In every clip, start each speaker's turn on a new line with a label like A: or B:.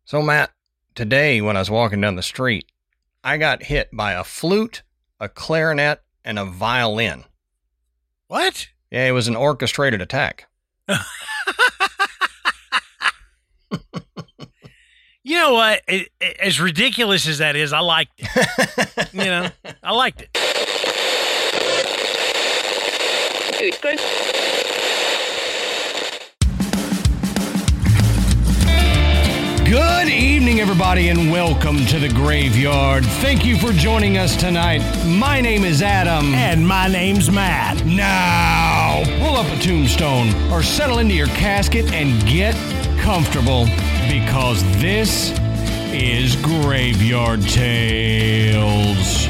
A: So, Matt, today when I was walking down the street, I got hit by a flute, a clarinet, and a violin.
B: What?
A: Yeah, it was an orchestrated attack.
B: You know what? As ridiculous as that is, I liked it. I liked it.
C: Good.
A: Good evening, everybody, and welcome to the Graveyard. Thank you for joining us tonight. My name is Adam.
B: And my name's Matt.
A: Now, pull up a tombstone or settle into your casket and get comfortable because this is Graveyard Tales.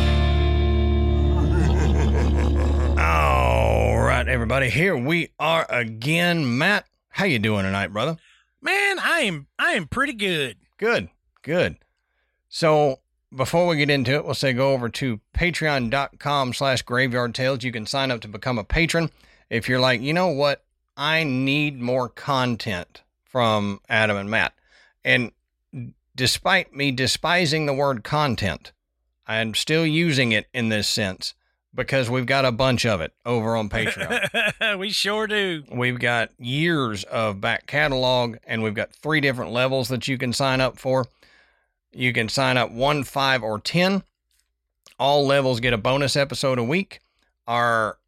A: All right, everybody, here we are again. Matt, how you doing tonight, brother?
B: Man, I am pretty good.
A: Good. So before we get into it, we'll say go over to patreon.com/Graveyard Tales. You can sign up to become a patron. If you're like, you know what? I need more content from Adam and Matt. And despite me despising the word content, I'm still using it in this sense because we've got a bunch of it over on Patreon.
B: We sure do.
A: We've got years of back catalog, and we've got 3 different levels that you can sign up for. You can sign up 1, 5, or 10. All levels get a bonus episode a week. Our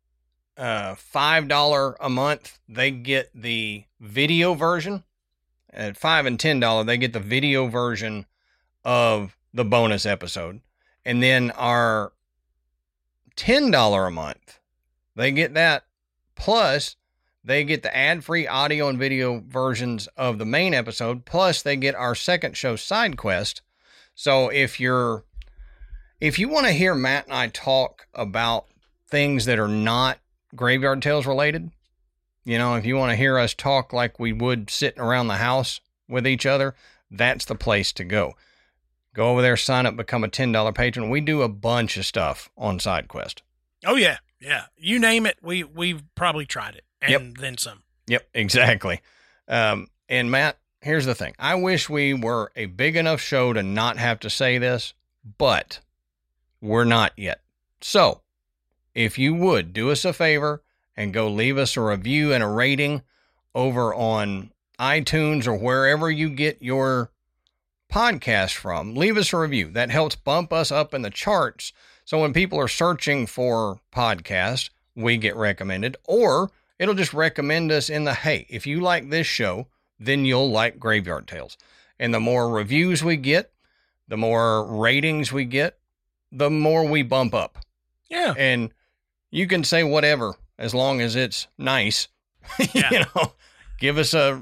A: $5 a month, they get the video version. At $5 and $10, they get the video version of the bonus episode. And then our $10 a month, they get that, plus they get the ad-free audio and video versions of the main episode, plus they get our second show, Side Quest. So if you want to hear Matt and I talk about things that are not Graveyard Tales related, if you want to hear us talk like we would sitting around the house with each other, that's the place to go. Go over there, sign up, become a $10 patron. We do a bunch of stuff on SideQuest.
B: Oh, yeah. Yeah. You name it, we've probably tried it, and then some.
A: Yep, exactly. And Matt, here's the thing. I wish we were a big enough show to not have to say this, but we're not yet. So, if you would, do us a favor and go leave us a review and a rating over on iTunes or wherever you get your podcast from. Leave us a review. That helps bump us up in the charts. So when people are searching for podcasts, we get recommended, or it'll just recommend us in the, hey, if you like this show, then you'll like Graveyard Tales. And the more reviews we get, the more ratings we get, the more we bump up.
B: Yeah.
A: And you can say whatever as long as it's nice.
B: Yeah.
A: Give us a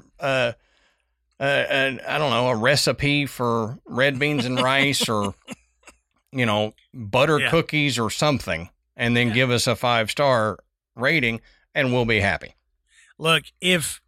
A: recipe for red beans and rice or, butter cookies or something, and then give us a 5-star rating and we'll be happy.
B: Look, if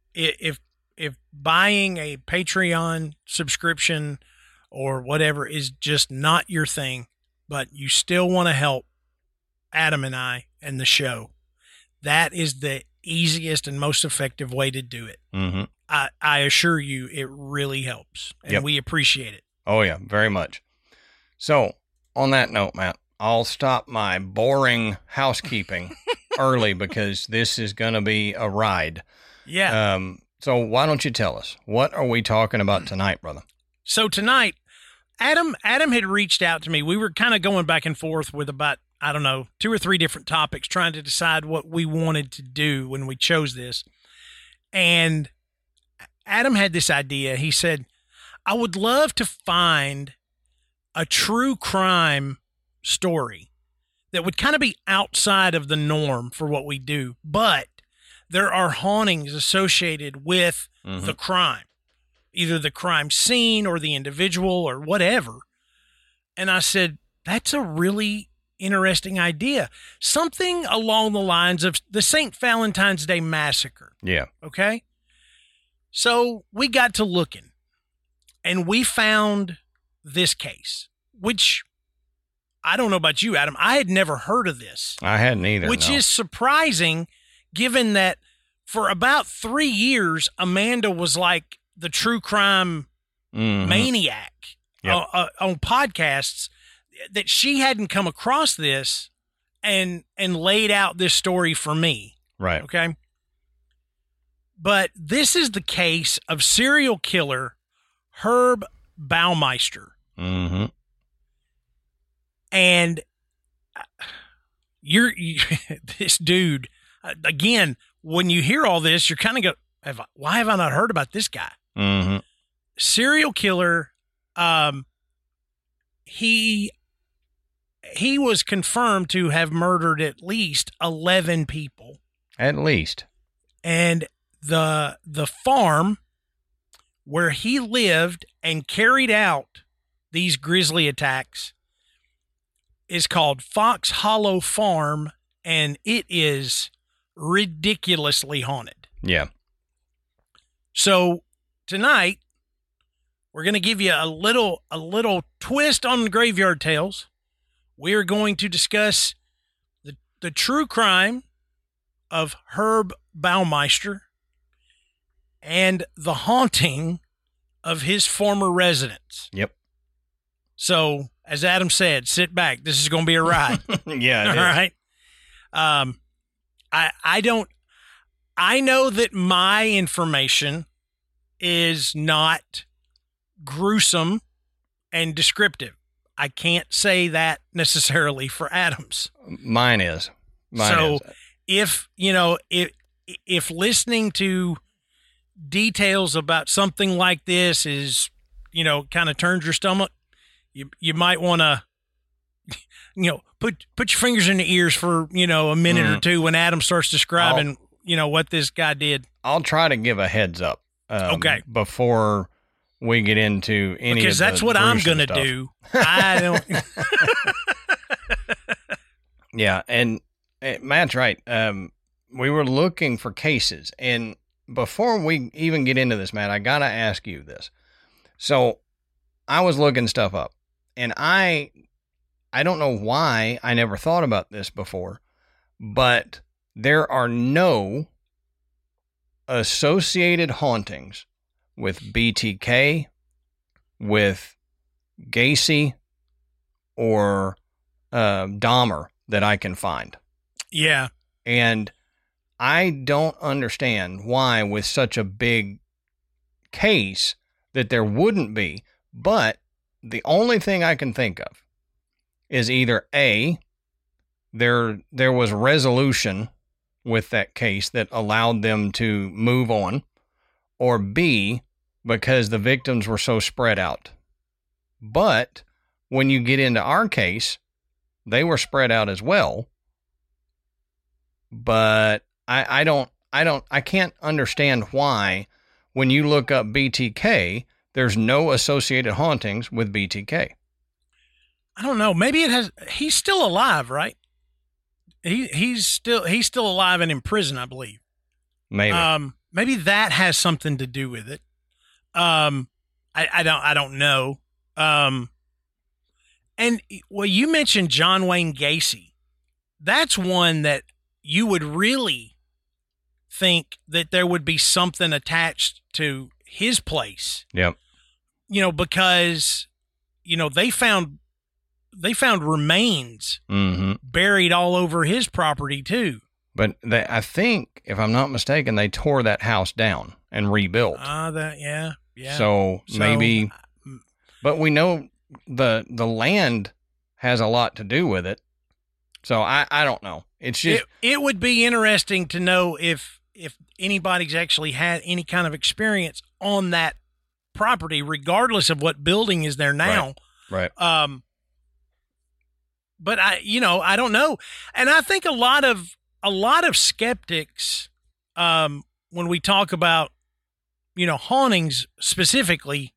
B: buying a Patreon subscription or whatever is just not your thing, but you still want to help Adam and I and the show, that is the easiest and most effective way to do it.
A: Mm-hmm.
B: I assure you it really helps, and we appreciate it.
A: Oh, yeah, very much. So, on that note, Matt, I'll stop my boring housekeeping early because this is going to be a ride.
B: Yeah.
A: So, why don't you tell us, what are we talking about tonight, brother?
B: So, tonight, Adam had reached out to me. We were kind of going back and forth with about, 2 or 3 different topics, trying to decide what we wanted to do when we chose this. And Adam had this idea. He said, I would love to find a true crime story that would kind of be outside of the norm for what we do, but there are hauntings associated with the crime, either the crime scene or the individual or whatever. And I said, that's a really interesting idea. Something along the lines of the St. Valentine's Day Massacre.
A: Yeah.
B: Okay. So we got to looking, and we found this case, which I don't know about you, Adam. I had never heard of this.
A: I hadn't either.
B: Which is surprising, given that for about 3 years, Amanda was like the true crime maniac on podcasts, that she hadn't come across this and laid out this story for me.
A: Right.
B: Okay. But this is the case of serial killer Herb Baumeister.
A: Mm-hmm.
B: And this dude, again, when you hear all this, you're kind of go, why have I not heard about this guy?
A: Mm-hmm.
B: Serial killer. He was confirmed to have murdered at least 11 people.
A: At least.
B: And the farm where he lived and carried out these grisly attacks is called Fox Hollow Farm, and it is ridiculously haunted.
A: Yeah.
B: So tonight we're going to give you a little twist on the Graveyard Tales. We are going to discuss the true crime of Herb Baumeister and the haunting of his former residence.
A: Yep.
B: So, as Adam said, sit back. This is going to be a ride.
A: Yeah.
B: All right. I know that my information is not gruesome and descriptive. I can't say that necessarily for Adam's.
A: Mine is.
B: If listening to details about something like this is, kind of turns your stomach, you might want to, put your fingers in the ears for, a minute or two when Adam starts describing, what this guy did.
A: I'll try to give a heads up.
B: Okay.
A: Before we get into any
B: because
A: of the
B: that's what I'm
A: gruesome
B: going to
A: stuff.
B: do. I don't.
A: Yeah. And Matt's right. We were looking for cases, and before we even get into this, Matt, I got to ask you this. So I was looking stuff up, and I don't know why I never thought about this before, but there are no associated hauntings with BTK, with Gacy, or Dahmer that I can find.
B: Yeah.
A: And I don't understand why, with such a big case, that there wouldn't be. But the only thing I can think of is either A, there was resolution with that case that allowed them to move on, or B, because the victims were so spread out. But when you get into our case, they were spread out as well. But I can't understand why, when you look up BTK, there's no associated hauntings with BTK.
B: I don't know. Maybe he's still alive, right? He's still alive and in prison, I believe.
A: Maybe.
B: Maybe that has something to do with it. I don't know. And well, you mentioned John Wayne Gacy. That's one that you would really think that there would be something attached to his place.
A: Yep.
B: Because, they found remains buried all over his property too.
A: But I think, if I'm not mistaken, they tore that house down and rebuilt.
B: Yeah.
A: So maybe, but we know the land has a lot to do with it. So I don't know. It's just,
B: it would be interesting to know if anybody's actually had any kind of experience on that property, regardless of what building is there now.
A: Right.
B: But I don't know. And I think a lot of skeptics, when we talk about, hauntings specifically,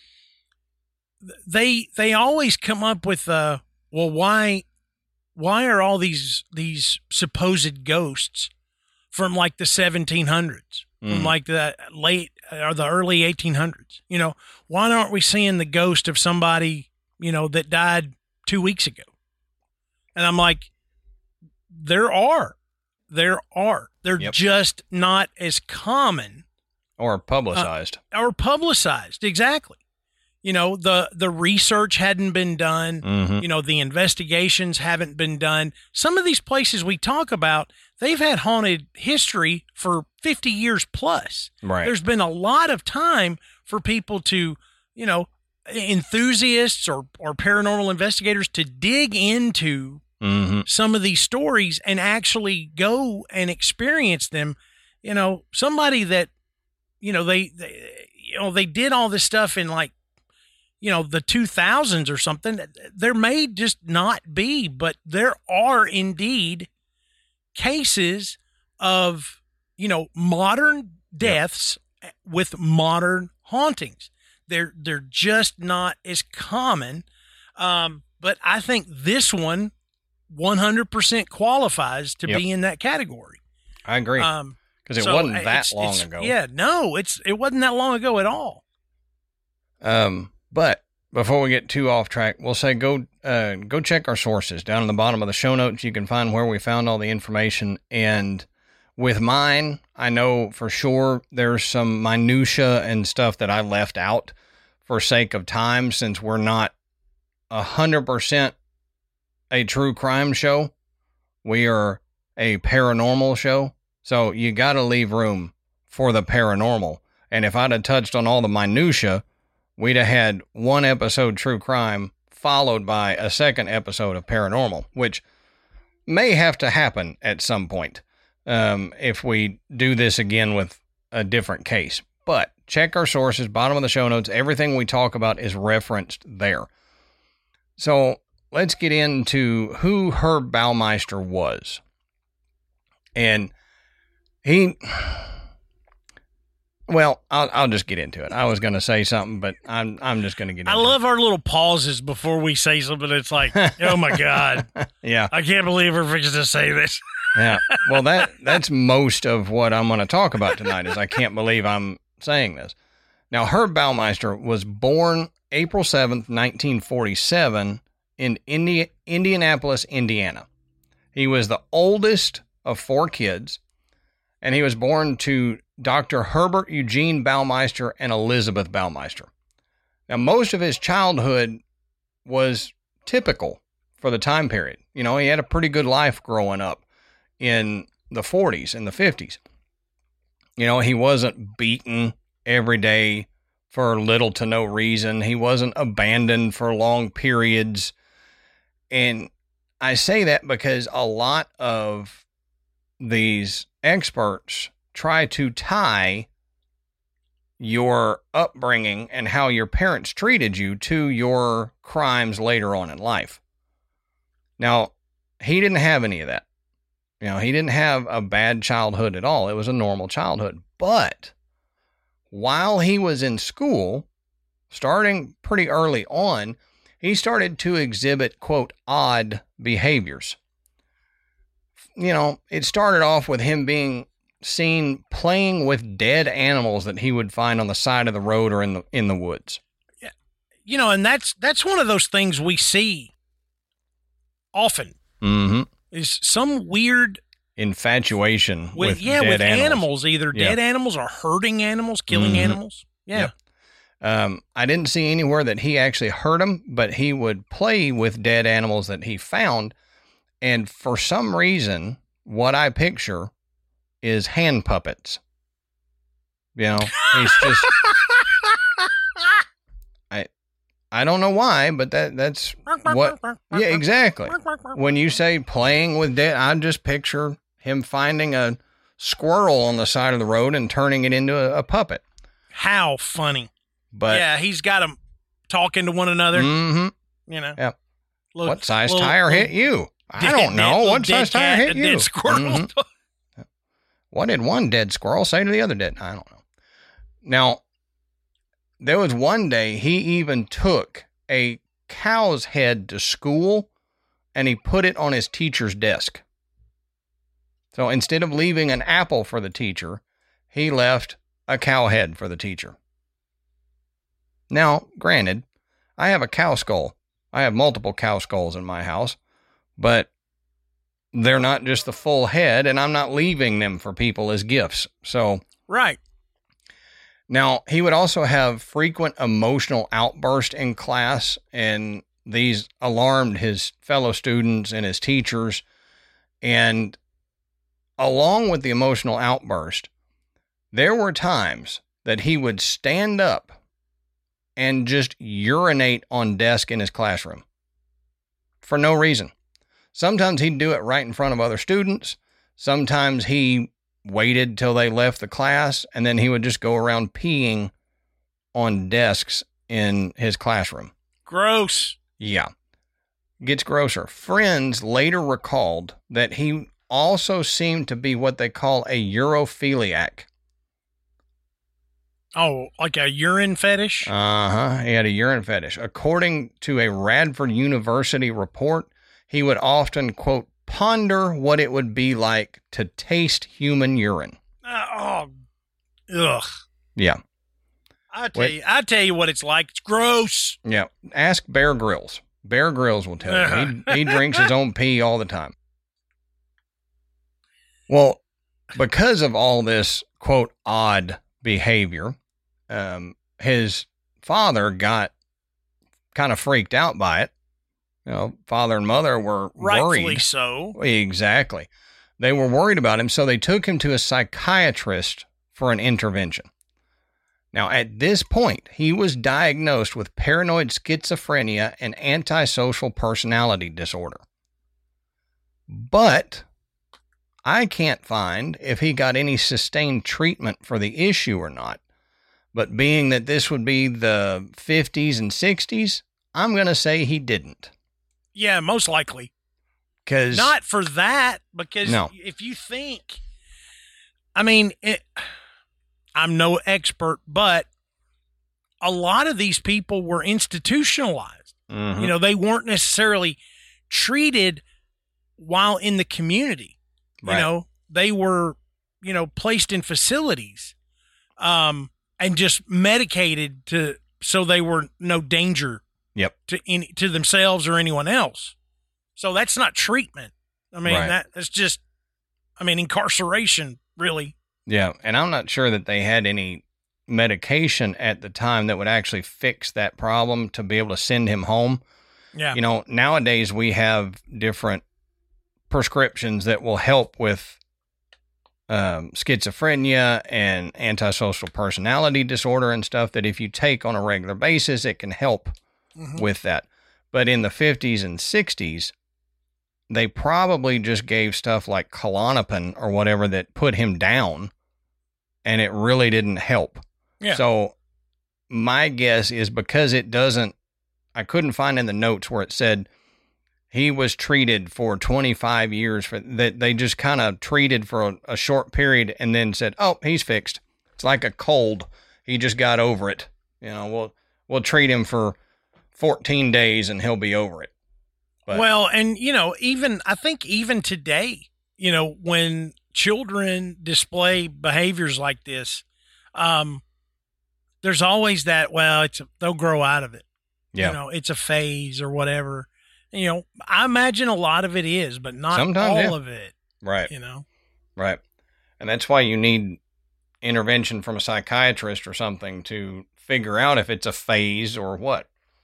B: they always come up with, well, why are all these supposed ghosts from like the 1700s, from like the late or the early 1800s? Why aren't we seeing the ghost of somebody, that died 2 weeks ago? And I'm like, there are. They're
A: Yep.
B: just not as common
A: or publicized.
B: exactly. the research hadn't been done.
A: Mm-hmm.
B: The investigations haven't been done. Some of these places we talk about, they've had haunted history for 50 years plus.
A: Right.
B: There's been a lot of time for people to, enthusiasts or paranormal investigators to dig into
A: Mm-hmm.
B: some of these stories and actually go and experience them. Somebody that, they did all this stuff in like, the 2000s or something. There may just not be, but there are indeed cases of, modern deaths with modern hauntings. They're just not as common. But I think this one 100% qualifies to be in that category.
A: I agree. Because it wasn't that long ago.
B: Yeah, no, it wasn't that long ago at all.
A: But before we get too off track, we'll say go check our sources. Down in the bottom of the show notes, you can find where we found all the information. And with mine, I know for sure there's some minutia and stuff that I left out for sake of time, since we're not 100% a true crime show. We are a paranormal show. So you got to leave room for the paranormal. And if I'd have touched on all the minutia, we'd have had one episode true crime followed by a second episode of paranormal, which may have to happen at some point if we do this again with a different case. But check our sources, bottom of the show notes. Everything we talk about is referenced there. So let's get into who Herb Baumeister was. And I'll just get into it. I was going to say something, but I'm just going to get into it.
B: I love our little pauses before we say something. It's like, oh my God.
A: Yeah.
B: I can't believe we're fixing to say this.
A: Yeah. Well, that's most of what I'm going to talk about tonight is I can't believe I'm saying this. Now, Herb Baumeister was born April 7th, 1947 in Indianapolis, Indiana. He was the oldest of 4 kids, and he was born to Dr. Herbert Eugene Baumeister and Elizabeth Baumeister. Now, most of his childhood was typical for the time period. He had a pretty good life growing up in the 40s and the 50s. He wasn't beaten every day for little to no reason. He wasn't abandoned for long periods. And I say that because a lot of these experts try to tie your upbringing and how your parents treated you to your crimes later on in life. Now, he didn't have any of that. He didn't have a bad childhood at all. It was a normal childhood. But while he was in school, starting pretty early on, he started to exhibit, quote, odd behaviors. It started off with him being seen playing with dead animals that he would find on the side of the road or in the woods.
B: Yeah. And that's one of those things we see often.
A: Mm-hmm.
B: Is some weird
A: infatuation with dead
B: animals, either dead animals or hurting animals, killing animals. Yeah.
A: Yep. I didn't see anywhere that he actually hurt them, but he would play with dead animals that he found. And for some reason, what I picture is hand puppets. He's just, I don't know why, but that's what, yeah, exactly. When you say playing with dead, I just picture him finding a squirrel on the side of the road and turning it into a puppet.
B: How funny.
A: But
B: yeah, he's got them talking to one another.
A: Mm-hmm.
B: Yeah.
A: What size tire hit you? I don't know. What size tire hit you?
B: Dead squirrel.
A: Mm-hmm. What did one dead squirrel say to the other dead? I don't know. Now, there was one day he even took a cow's head to school and he put it on his teacher's desk. So instead of leaving an apple for the teacher, he left a cow head for the teacher. Now, granted, I have a cow skull. I have multiple cow skulls in my house, but they're not just the full head, and I'm not leaving them for people as gifts. So,
B: right.
A: Now, he would also have frequent emotional outbursts in class, and these alarmed his fellow students and his teachers. And along with the emotional outburst, there were times that he would stand up and just urinate on desk in his classroom for no reason. Sometimes he'd do it right in front of other students. Sometimes he waited till they left the class, and then he would just go around peeing on desks in his classroom.
B: Gross.
A: Yeah. Gets grosser. Friends later recalled that he also seemed to be what they call a urophiliac.
B: Oh, like a urine fetish?
A: He had a urine fetish. According to a Radford University report, he would often, quote, ponder what it would be like to taste human urine.
B: Ugh.
A: Yeah.
B: I tell you what it's like. It's gross.
A: Yeah. Ask Bear Grylls. Bear Grylls will tell you. He drinks his own pee all the time. Well, because of all this, quote, odd behavior, his father got kind of freaked out by it. You know, father and mother were
B: Rightfully
A: worried.
B: so.
A: Exactly. They were worried about him, so they took him to a psychiatrist for an intervention. Now, at this point, he was diagnosed with paranoid schizophrenia and antisocial personality disorder. But I can't find if he got any sustained treatment for the issue or not. But being that this would be the 50s and 60s, I'm going to say he didn't.
B: Yeah, most likely. Not for that, because if you think, I mean, I'm no expert, but a lot of these people were institutionalized.
A: Mm-hmm.
B: You know, they weren't necessarily treated while in the community.
A: Right.
B: You know, they were, placed in facilities, and just medicated so they were no danger.
A: Yep.
B: To themselves or anyone else. So that's not treatment. I mean, that's just, incarceration, really.
A: Yeah. And I'm not sure that they had any medication at the time that would actually fix that problem to be able to send him home.
B: Yeah.
A: You know, nowadays we have different prescriptions that will help with schizophrenia and antisocial personality disorder and stuff that if you take on a regular basis, it can help with that. But in the 50s and 60s, they probably just gave stuff like Klonopin or whatever that put him down, and it really didn't help.
B: Yeah.
A: So my guess is because I couldn't find in the notes where it said he was treated for 25 years for that. They just kind of treated for a short period and then said, oh, he's fixed. It's like a cold. He just got over it. You know, we'll treat him for 14 days and he'll be over it. But,
B: well, and I think even today, when children display behaviors like this, there's always that, well, they'll grow out of it.
A: Yeah.
B: It's a phase or whatever. I imagine a lot of it is, but not
A: sometimes,
B: all of it.
A: Right.
B: Right.
A: And that's why you need intervention from a psychiatrist or something to figure out if it's a phase or what.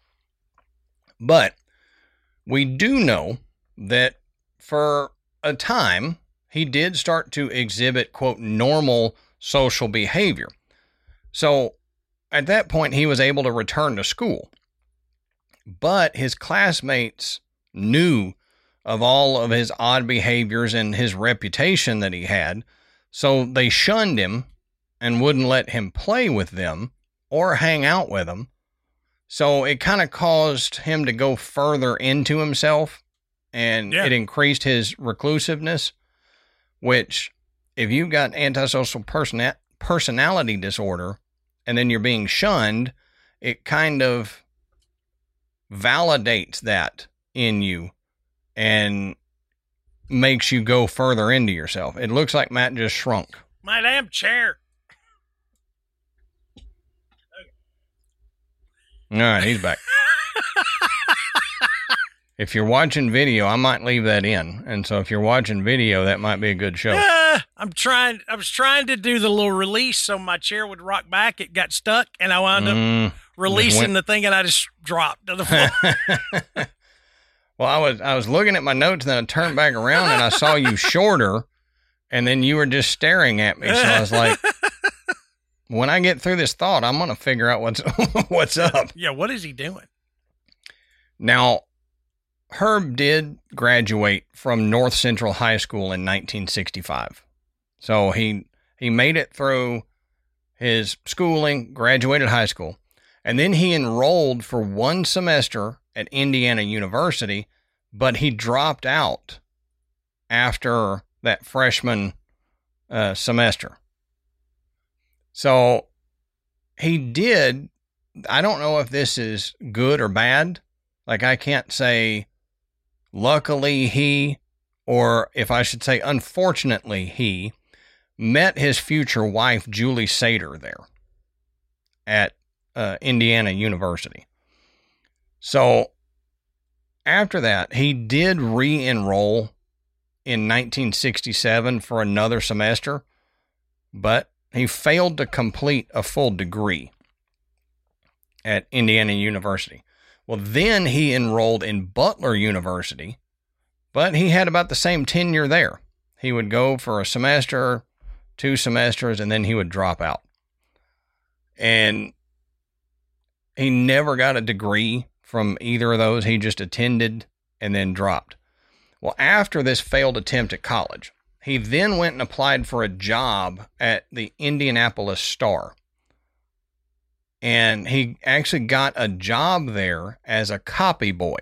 A: But we do know that for a time, he did start to exhibit, quote, normal social behavior. So at that point, he was able to return to school. But his classmates knew of all of his odd behaviors and his reputation that he had. So they shunned him and wouldn't let him play with them or hang out with them. So it kind of caused him to go further into himself, and it increased his reclusiveness, which if you've got antisocial personality disorder and then you're being shunned, it kind of validates that in you and makes you go further into yourself. It looks like Matt just shrunk.
B: My damn chair.
A: All right, he's back. If you're watching video, I might leave that in. And so if you're watching video, that might be a good show.
B: I was trying to do the little release so my chair would rock back. It got stuck, and I wound up releasing the thing, and I just dropped to the floor.
A: Well, I was looking at my notes, and then I turned back around, and I saw you shorter, and then you were just staring at me. So I was like, when I get through this thought, I'm going to figure out what's up.
B: Yeah, what is he doing?
A: Now, Herb did graduate from North Central High School in 1965. So he made it through his schooling, graduated high school, and then he enrolled for one semester at Indiana University, but he dropped out after that freshman semester. So he did, I don't know if this is good or bad. Like, I can't say luckily he, or if I should say unfortunately he, met his future wife, Julie Sater, there at Indiana University. So after that, he did re-enroll in 1967 for another semester, but he failed to complete a full degree at Indiana University. Well, then he enrolled in Butler University, but he had about the same tenure there. He would go for a semester, 2 semesters, and then he would drop out. And he never got a degree from either of those. He just attended and then dropped. Well, after this failed attempt at college, he then went and applied for a job at the Indianapolis Star. And he actually got a job there as a copy boy.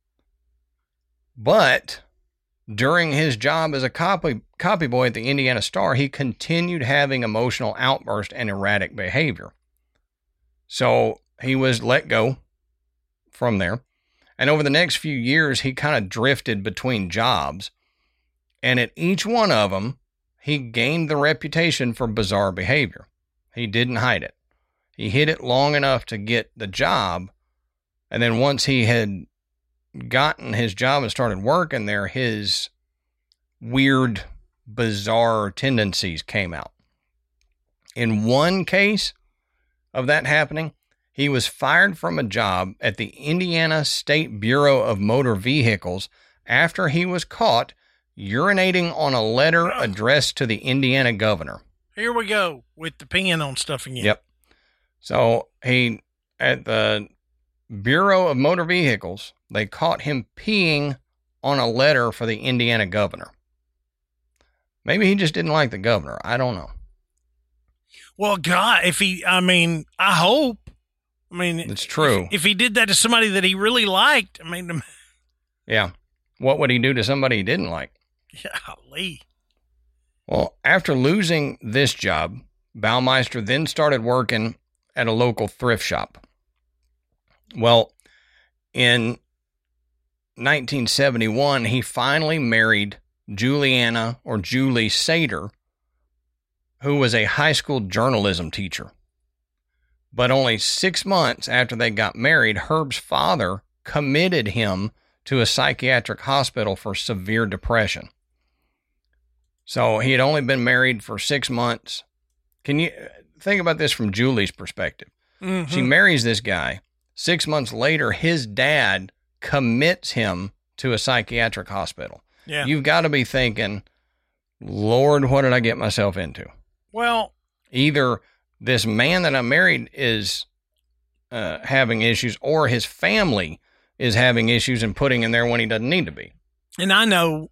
A: But during his job as a copy boy at the Indiana Star, he continued having emotional outbursts and erratic behavior. So he was let go from there. And over the next few years, he kind of drifted between jobs. And at each one of them, he gained the reputation for bizarre behavior. He didn't hide it. He hid it long enough to get the job. And then once he had gotten his job and started working there, his weird, bizarre tendencies came out. In one case of that happening, he was fired from a job at the Indiana State Bureau of Motor Vehicles after he was caught urinating on a letter addressed to the Indiana governor.
B: Here we go with the pen on stuff again.
A: Yep. So he, at the Bureau of Motor Vehicles, they caught him peeing on a letter for the Indiana governor. Maybe he just didn't like the governor. I don't know.
B: Well, God, I hope.
A: It's true.
B: If he did that to somebody that he really liked,
A: yeah. What would he do to somebody he didn't like?
B: Golly.
A: Well, after losing this job, Baumeister then started working at a local thrift shop. Well, in 1971, he finally married Juliana, or Julie Sater, who was a high school journalism teacher. But only 6 months after they got married, Herb's father committed him to a psychiatric hospital for severe depression. So he had only been married for 6 months. Can you think about this from Julie's perspective? Mm-hmm. She marries this guy. 6 months later, his dad commits him to a psychiatric hospital.
B: Yeah.
A: You've got to be thinking, Lord, what did I get myself into?
B: Well,
A: either this man that I married is having issues, or his family is having issues and putting in there when he doesn't need to be.
B: And I know,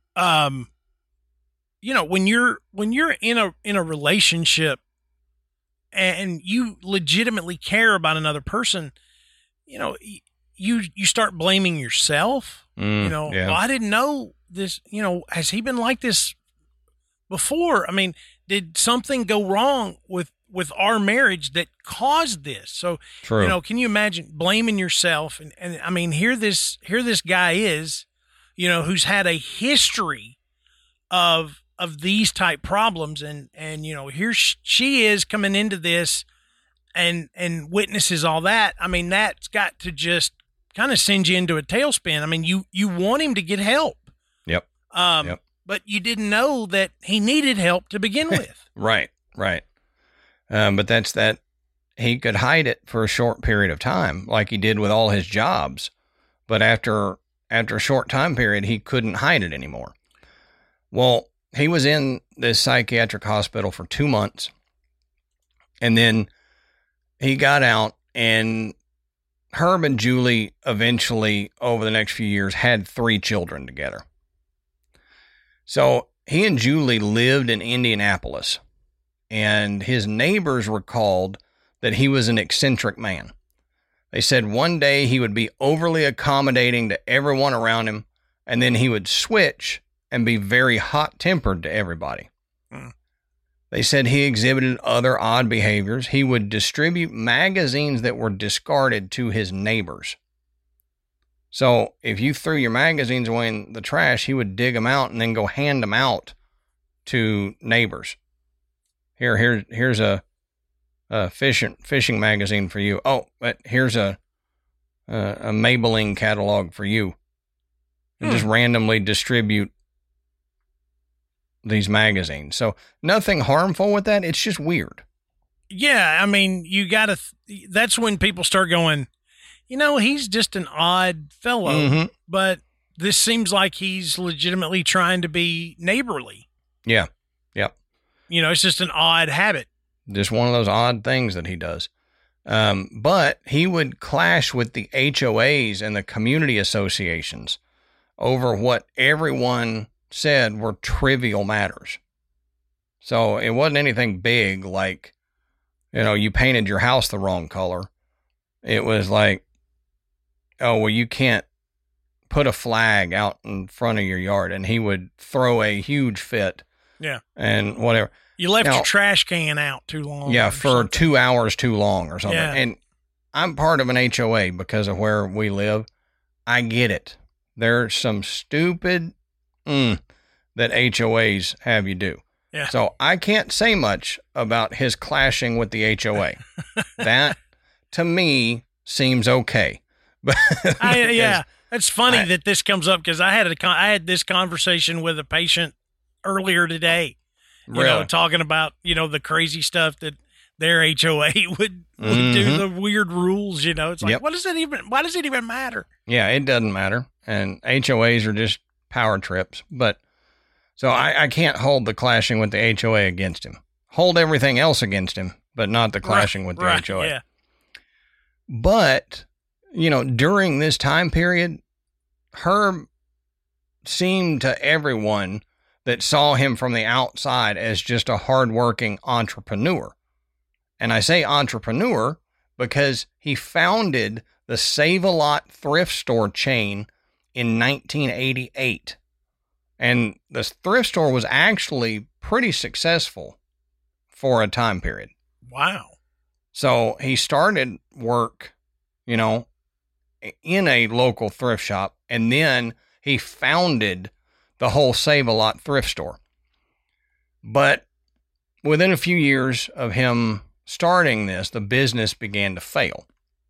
B: when you're in a relationship and you legitimately care about another person, you start blaming yourself.
A: Yeah.
B: Well, I didn't know this. Has he been like this before? Did something go wrong with our marriage that caused this? So,
A: true.
B: Can you imagine blaming yourself? And here this guy is, who's had a history of these type problems. And here she is coming into this and witnesses all that. That's got to just kind of send you into a tailspin. You want him to get help.
A: Yep.
B: but you didn't know that he needed help to begin with.
A: Right. But that's that he could hide it for a short period of time, like he did with all his jobs. But after a short time period, he couldn't hide it anymore. Well, he was in this psychiatric hospital for 2 months, and then he got out, and Herb and Julie eventually, over the next few years, had 3 children together. So he and Julie lived in Indianapolis, and his neighbors recalled that he was an eccentric man. They said one day he would be overly accommodating to everyone around him, and then he would switch and be very hot-tempered to everybody. They said he exhibited other odd behaviors. He would distribute magazines that were discarded to his neighbors. So if you threw your magazines away in the trash, he would dig them out and then go hand them out to neighbors. Here's a fishing magazine for you. Oh, but here's a Maybelline catalog for you. And just randomly distribute these magazines. So nothing harmful with that. It's just weird.
B: Yeah. I mean, you gotta, that's when people start going, he's just an odd fellow, but this seems like he's legitimately trying to be neighborly.
A: Yeah. Yep.
B: It's just an odd habit.
A: Just one of those odd things that he does. But he would clash with the HOAs and the community associations over what everyone said were trivial matters. So it wasn't anything big like, you painted your house the wrong color. It was like, oh, well, you can't put a flag out in front of your yard. And he would throw a huge fit.
B: Yeah.
A: And whatever.
B: You left your trash can out too long.
A: Yeah, for something. 2 hours too long or something. Yeah. And I'm part of an HOA because of where we live. I get it. There's some stupid that HOAs have you do.
B: Yeah.
A: So I can't say much about his clashing with the HOA. That, to me, seems okay.
B: Yeah, it's funny that this comes up because I had this conversation with a patient earlier today. Talking about the crazy stuff that their HOA would do, the weird rules. It's like, why does it even matter?
A: Yeah, it doesn't matter. And HOAs are just power trips. But so I can't hold the clashing with the HOA against him. Hold everything else against him, but not the clashing with the HOA.
B: Yeah.
A: But, during this time period, Herb seemed to everyone that saw him from the outside as just a hardworking entrepreneur. And I say entrepreneur because he founded the Save-A-Lot thrift store chain in 1988. And the thrift store was actually pretty successful for a time period.
B: Wow.
A: So he started work, in a local thrift shop, and then he founded the whole Save-A-Lot thrift store. But within a few years of him starting this, the business began to fail.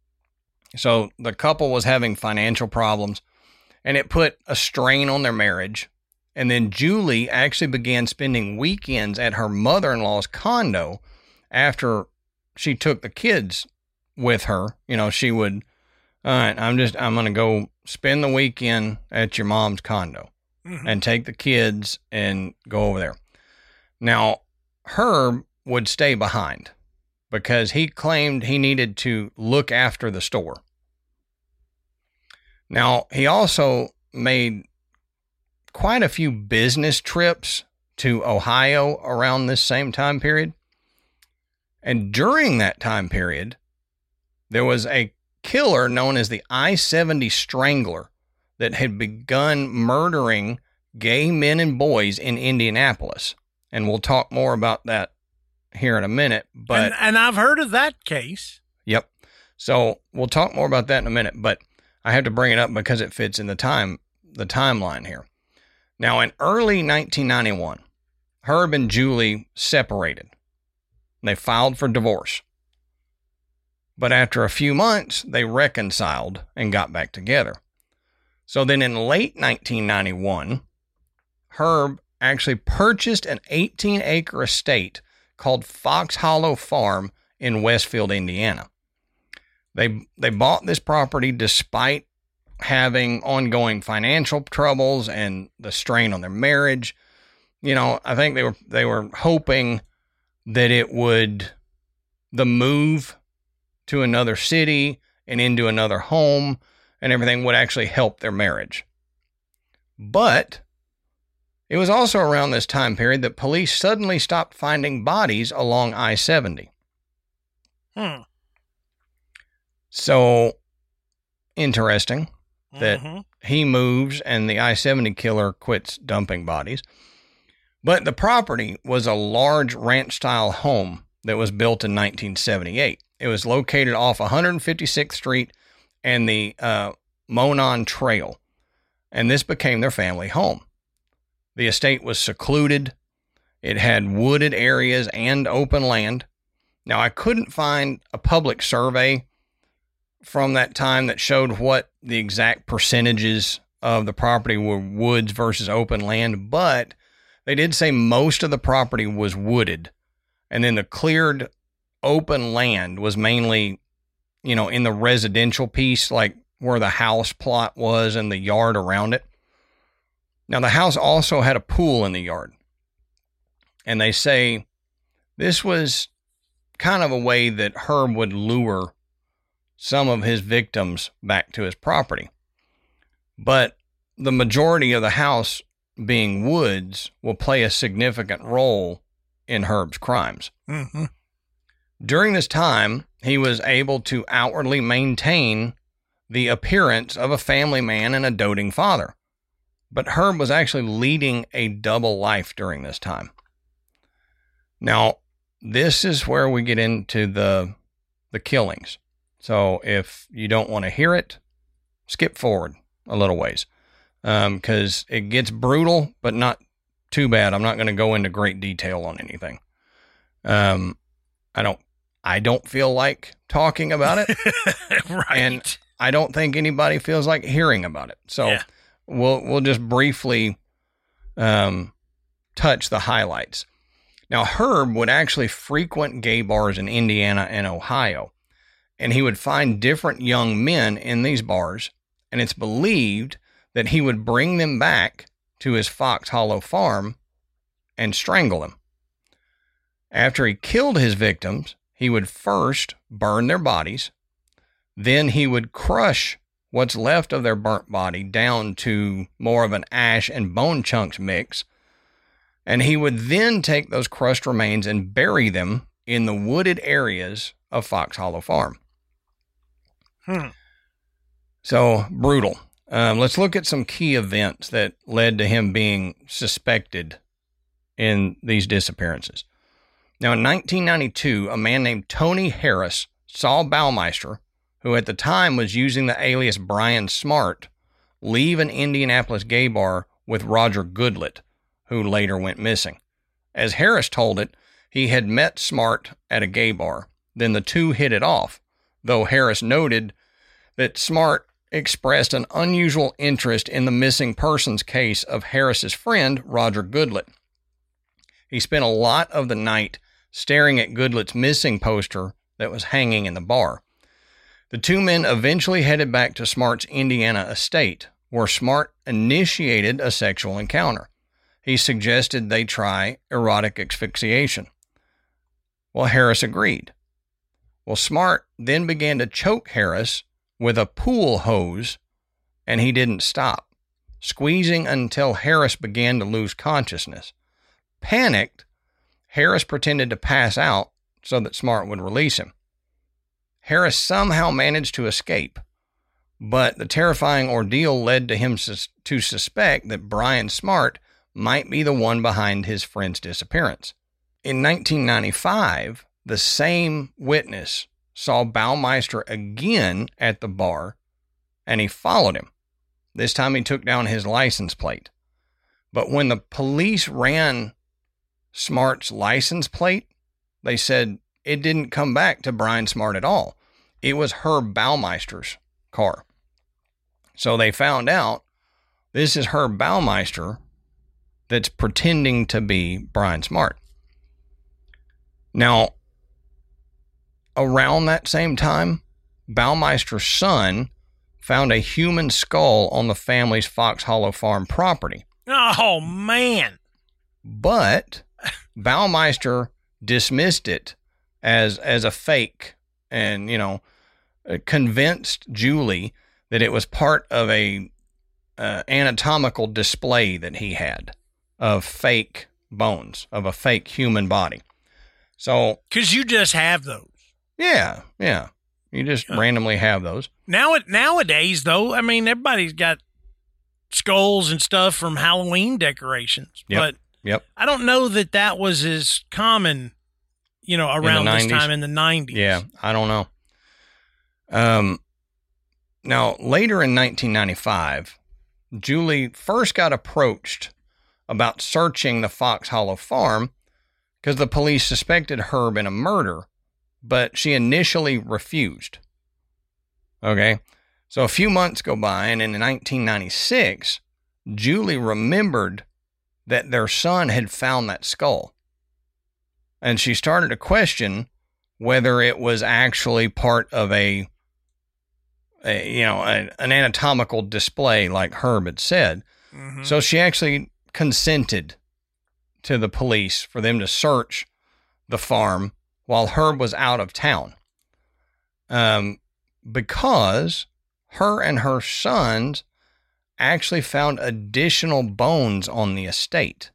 A: So the couple was having financial problems, and it put a strain on their marriage. And then Julie actually began spending weekends at her mother-in-law's condo after she took the kids with her. She would, all right, I'm going to go spend the weekend at your mom's condo. And take the kids and go over there. Now, Herb would stay behind because he claimed he needed to look after the store. Now, he also made quite a few business trips to Ohio around this same time period. And during that time period, there was a killer known as the I-70 Strangler that had begun murdering gay men and boys in Indianapolis. And we'll talk more about that here in a minute. But
B: and I've heard of that case.
A: Yep. So we'll talk more about that in a minute, but I have to bring it up because it fits in the timeline here. Now, in early 1991, Herb and Julie separated. They filed for divorce. But after a few months, they reconciled and got back together. So then in late 1991, Herb actually purchased an 18-acre estate called Fox Hollow Farm in Westfield, Indiana. They bought this property despite having ongoing financial troubles and the strain on their marriage. I think they were hoping that the move to another city and into another home and everything would actually help their marriage. But it was also around this time period that police suddenly stopped finding bodies along I-70. So interesting that he moves and the I-70 killer quits dumping bodies. But the property was a large ranch-style home that was built in 1978. It was located off 156th Street and the Monon Trail, and this became their family home. The estate was secluded. It had wooded areas and open land. Now, I couldn't find a public survey from that time that showed what the exact percentages of the property were woods versus open land, but they did say most of the property was wooded, and then the cleared open land was mainly, in the residential piece, like where the house plot was and the yard around it. Now, the house also had a pool in the yard, and they say this was kind of a way that Herb would lure some of his victims back to his property. But the majority of the house being woods will play a significant role in Herb's crimes.
B: Mm-hmm.
A: During this time, he was able to outwardly maintain the appearance of a family man and a doting father. But Herb was actually leading a double life during this time. Now, this is where we get into the killings. So if you don't want to hear it, skip forward a little ways, because it gets brutal, but not too bad. I'm not going to go into great detail on anything. I don't feel like talking about it.
B: Right.
A: And I don't think anybody feels like hearing about it. So
B: yeah.
A: We'll just briefly touch the highlights. Now, Herb would actually frequent gay bars in Indiana and Ohio, and he would find different young men in these bars, and it's believed that he would bring them back to his Fox Hollow farm and strangle them. After he killed his victims, he would first burn their bodies, then he would crush what's left of their burnt body down to more of an ash and bone chunks mix, and he would then take those crushed remains and bury them in the wooded areas of Fox Hollow Farm. So, brutal. Let's look at some key events that led to him being suspected in these disappearances. Now, in 1992, a man named Tony Harris saw Baumeister, who at the time was using the alias Brian Smart, leave an Indianapolis gay bar with Roger Goodlett, who later went missing. As Harris told it, he had met Smart at a gay bar. Then the two hit it off, though Harris noted that Smart expressed an unusual interest in the missing persons case of Harris's friend, Roger Goodlett. He spent a lot of the night staring at Goodlett's missing poster that was hanging in the bar. The two men eventually headed back to Smart's Indiana estate, where Smart initiated a sexual encounter. He suggested they try erotic asphyxiation. Well, Harris agreed. Well, Smart then began to choke Harris with a pool hose, and he didn't stop, squeezing until Harris began to lose consciousness. Panicked, Harris pretended to pass out so that Smart would release him. Harris somehow managed to escape, but the terrifying ordeal led to him to suspect that Brian Smart might be the one behind his friend's disappearance. In 1995, the same witness saw Baumeister again at the bar, and he followed him. This time he took down his license plate. But when the police ran Smart's license plate, they said it didn't come back to Brian Smart at all. It was Herb Baumeister's car. So they found out this is Herb Baumeister that's pretending to be Brian Smart. Now, around that same time, Baumeister's son found a human skull on the family's Fox Hollow Farm property.
B: Oh, man.
A: But Baumeister dismissed it as a fake and, convinced Julie that it was part of a anatomical display that he had of fake bones, of a fake human body. So,
B: because you just have those.
A: Yeah. You just randomly have those.
B: Nowadays, though, I mean, everybody's got skulls and stuff from Halloween decorations.
A: Yep.
B: But I don't know that was as common, around this time in the 90s.
A: Yeah, I don't know. Now, later in 1995, Julie first got approached about searching the Fox Hollow Farm because the police suspected Herb in a murder, but she initially refused. Okay, so a few months go by, and in 1996, Julie remembered that their son had found that skull. And she started to question whether it was actually part of an anatomical display like Herb had said. Mm-hmm. So she actually consented to the police for them to search the farm while Herb was out of town. Because her and her sons actually found additional bones on the estate.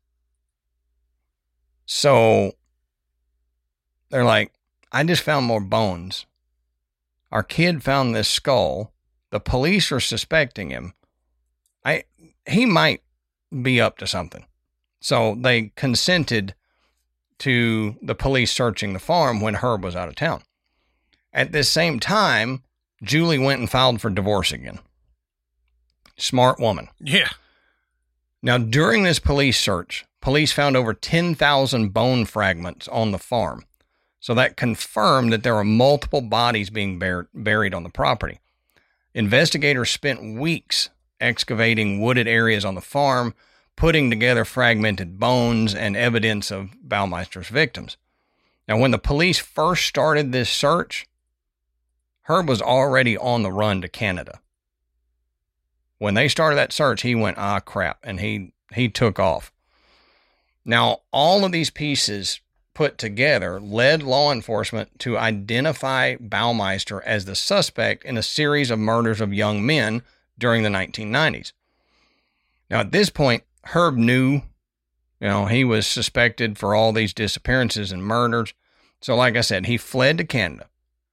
A: So they're like, I just found more bones. Our kid found this skull. The police are suspecting him. He might be up to something. So they consented to the police searching the farm when Herb was out of town. At this same time, Julie went and filed for divorce again. Smart woman.
B: Yeah.
A: Now, during this police search, police found over 10,000 bone fragments on the farm. So that confirmed that there were multiple bodies being buried on the property. Investigators spent weeks excavating wooded areas on the farm, putting together fragmented bones and evidence of Baumeister's victims. Now, when the police first started this search, Herb was already on the run to Canada. When they started that search, he went, crap, and he took off. Now, all of these pieces put together led law enforcement to identify Baumeister as the suspect in a series of murders of young men during the 1990s. Now, at this point, Herb knew, he was suspected for all these disappearances and murders. So, like I said, he fled to Canada.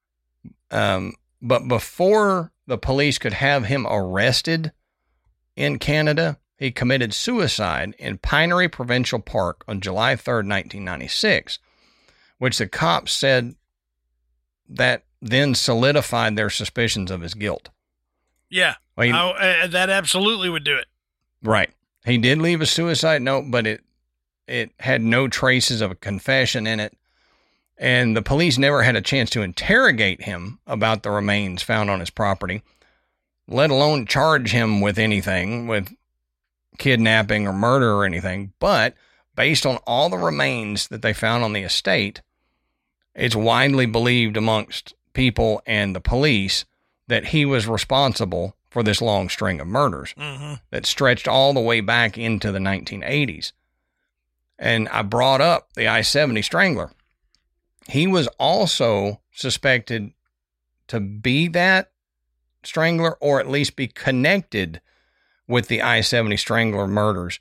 A: But before the police could have him arrested in Canada, he committed suicide in Pinery Provincial Park on July 3rd, 1996, which the cops said that then solidified their suspicions of his guilt.
B: Yeah, that absolutely would do it.
A: Right. He did leave a suicide note, but it had no traces of a confession in it. And the police never had a chance to interrogate him about the remains found on his property, let alone charge him with anything, with kidnapping or murder or anything. But based on all the remains that they found on the estate, it's widely believed amongst people and the police that he was responsible for this long string of murders that stretched all the way back into the 1980s. And I brought up the I-70 Strangler. He was also suspected to be that strangler, or at least be connected with the I-70 Strangler murders,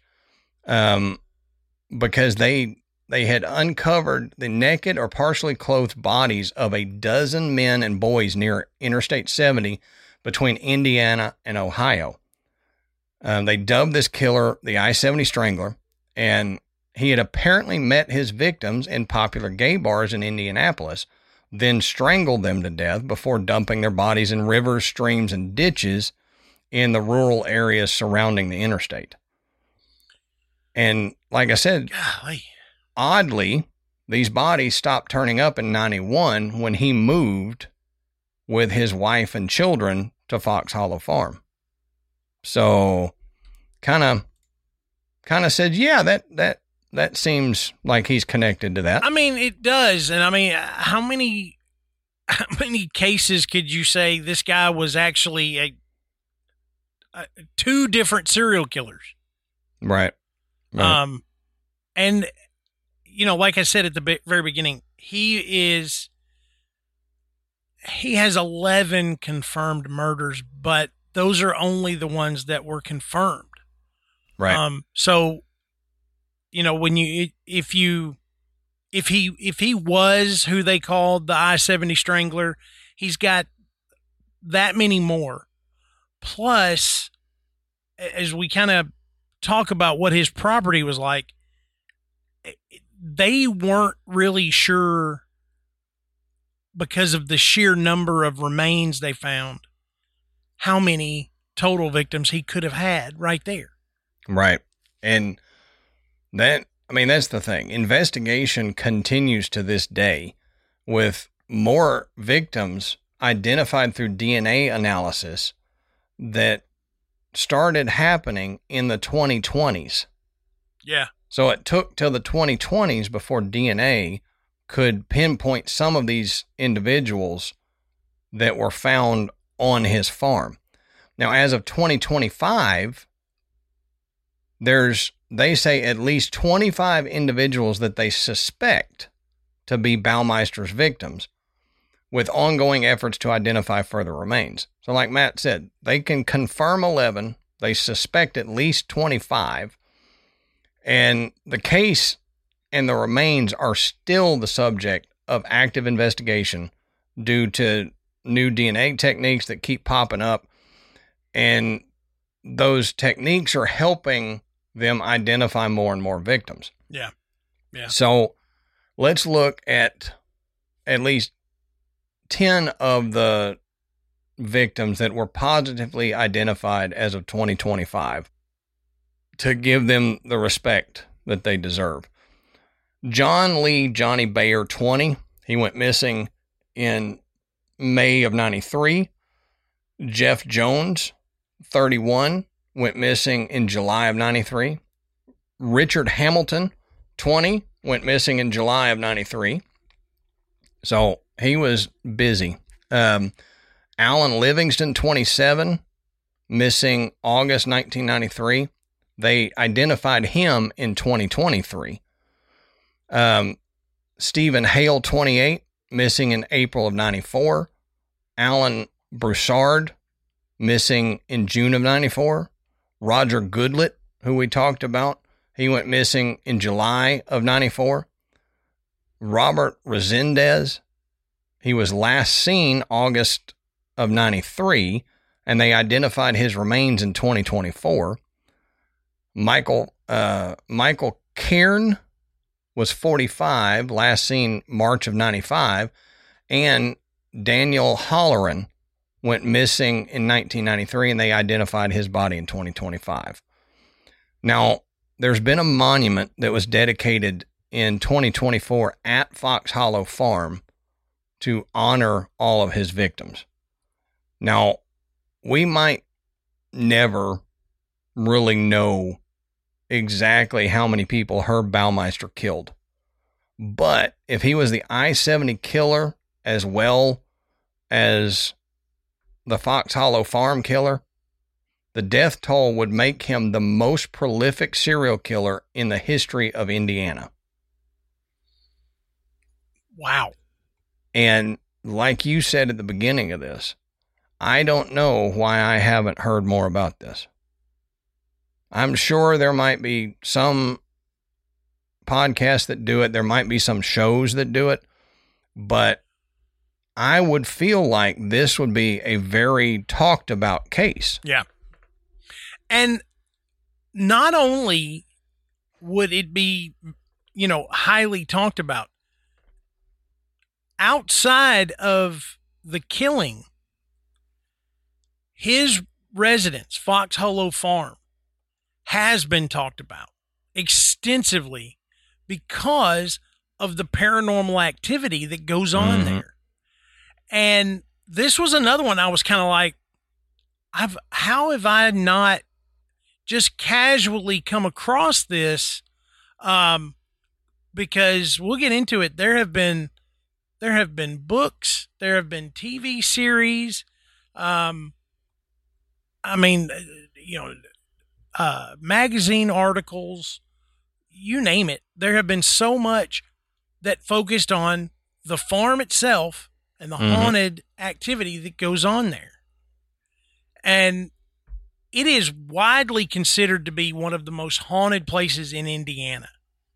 A: because they had uncovered the naked or partially clothed bodies of a dozen men and boys near Interstate 70 between Indiana and Ohio. They dubbed this killer the I-70 Strangler, and he had apparently met his victims in popular gay bars in Indianapolis, then strangled them to death before dumping their bodies in rivers, streams, and ditches in the rural areas surrounding the interstate. And like I said, oddly, these bodies stopped turning up in 91 when he moved with his wife and children to Fox Hollow Farm. So kind kind of said, yeah, that seems like he's connected to that.
B: I mean, it does. And I mean, how many cases could you say this guy was actually two different serial killers?
A: Right.
B: And like I said at the very beginning, he has 11 confirmed murders, but those are only the ones that were confirmed.
A: Right.
B: So, when if he was who they called the I-70 Strangler, he's got that many more. Plus, as we kind of talk about what his property was like, they weren't really sure, because of the sheer number of remains they found, how many total victims he could have had right there.
A: Right. And that's the thing. Investigation continues to this day with more victims identified through DNA analysis that started happening in the 2020s.
B: Yeah.
A: So it took till the 2020s before DNA could pinpoint some of these individuals that were found on his farm. Now, as of 2025, they say at least 25 individuals that they suspect to be Baumeister's victims, with ongoing efforts to identify further remains. So like Matt said, they can confirm 11. They suspect at least 25. And the case and the remains are still the subject of active investigation due to new DNA techniques that keep popping up. And those techniques are helping them identify more and more victims.
B: Yeah. Yeah.
A: So let's look at least 10 of the victims that were positively identified as of 2025 to give them the respect that they deserve. John Lee Johnny Bayer, 20. He went missing in May of 93. Jeff Jones, 31, went missing in July of 93. Richard Hamilton, 20, went missing in July of 93. So he was busy. Alan Livingston, 27, missing August 1993. They identified him in 2023. Stephen Hale, 28, missing in April of 94. Alan Broussard, missing in June of 94. Roger Goodlett, who we talked about, he went missing in July of 94. Robert Resendez, he was last seen August of 93, and they identified his remains in 2024. Michael Cairn was 45, last seen March of 95, and Daniel Holleran went missing in 1993, and they identified his body in 2025. Now, there's been a monument that was dedicated in 2024 at Fox Hollow Farm to honor all of his victims. Now, we might never really know exactly how many people Herb Baumeister killed. But if he was the I-70 killer as well as the Fox Hollow Farm killer, the death toll would make him the most prolific serial killer in the history of Indiana.
B: Wow.
A: And like you said at the beginning of this, I don't know why I haven't heard more about this. I'm sure there might be some podcasts that do it. There might be some shows that do it, but I would feel like this would be a very talked about case.
B: Yeah. And not only would it be, highly talked about, outside of the killing, his residence, Fox Hollow Farm, has been talked about extensively because of the paranormal activity that goes on there. And this was another one I was kind of like, how have I not just casually come across this, because we'll get into it. There have been books, there have been TV series. Magazine articles, you name it. There have been so much that focused on the farm itself and the haunted activity that goes on there. And it is widely considered to be one of the most haunted places in Indiana.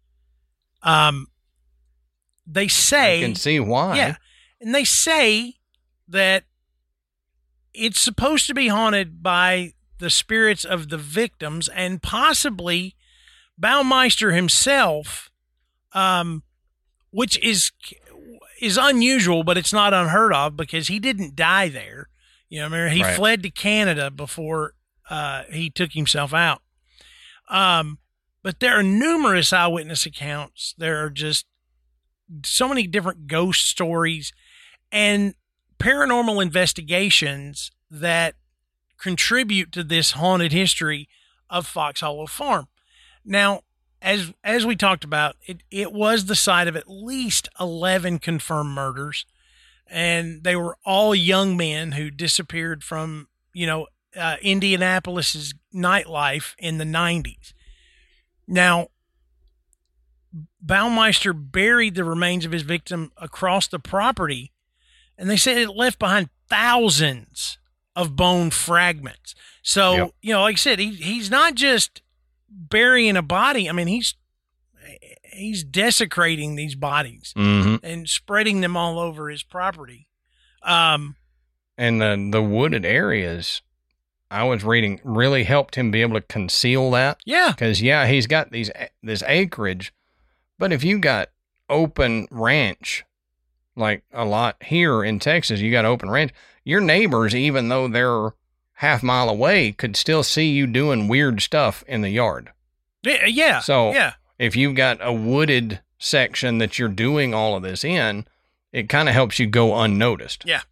B: They say,
A: I can see why.
B: Yeah. And they say that it's supposed to be haunted by the spirits of the victims and possibly Baumeister himself, which is unusual, but it's not unheard of because he didn't die there. You know, remember, he fled to Canada before he took himself out. But there are numerous eyewitness accounts. There are just so many different ghost stories and paranormal investigations that contribute to this haunted history of Fox Hollow Farm. Now, as we talked about, it was the site of at least 11 confirmed murders, and they were all young men who disappeared from, Indianapolis's nightlife in the 90s. Now, Baumeister buried the remains of his victim across the property, and they said it left behind thousands of bone fragments. So, like I said, he's not just burying a body. I mean, he's desecrating these bodies and spreading them all over his property.
A: And the wooded areas, I was reading, really helped him be able to conceal that.
B: Yeah.
A: Because, he's got this acreage, but if you got open ranch, like a lot here in Texas, you got open ranch, your neighbors, even though they're half mile away, could still see you doing weird stuff in the yard.
B: Yeah.
A: So if you've got a wooded section that you're doing all of this in, it kind of helps you go unnoticed.
B: Yeah.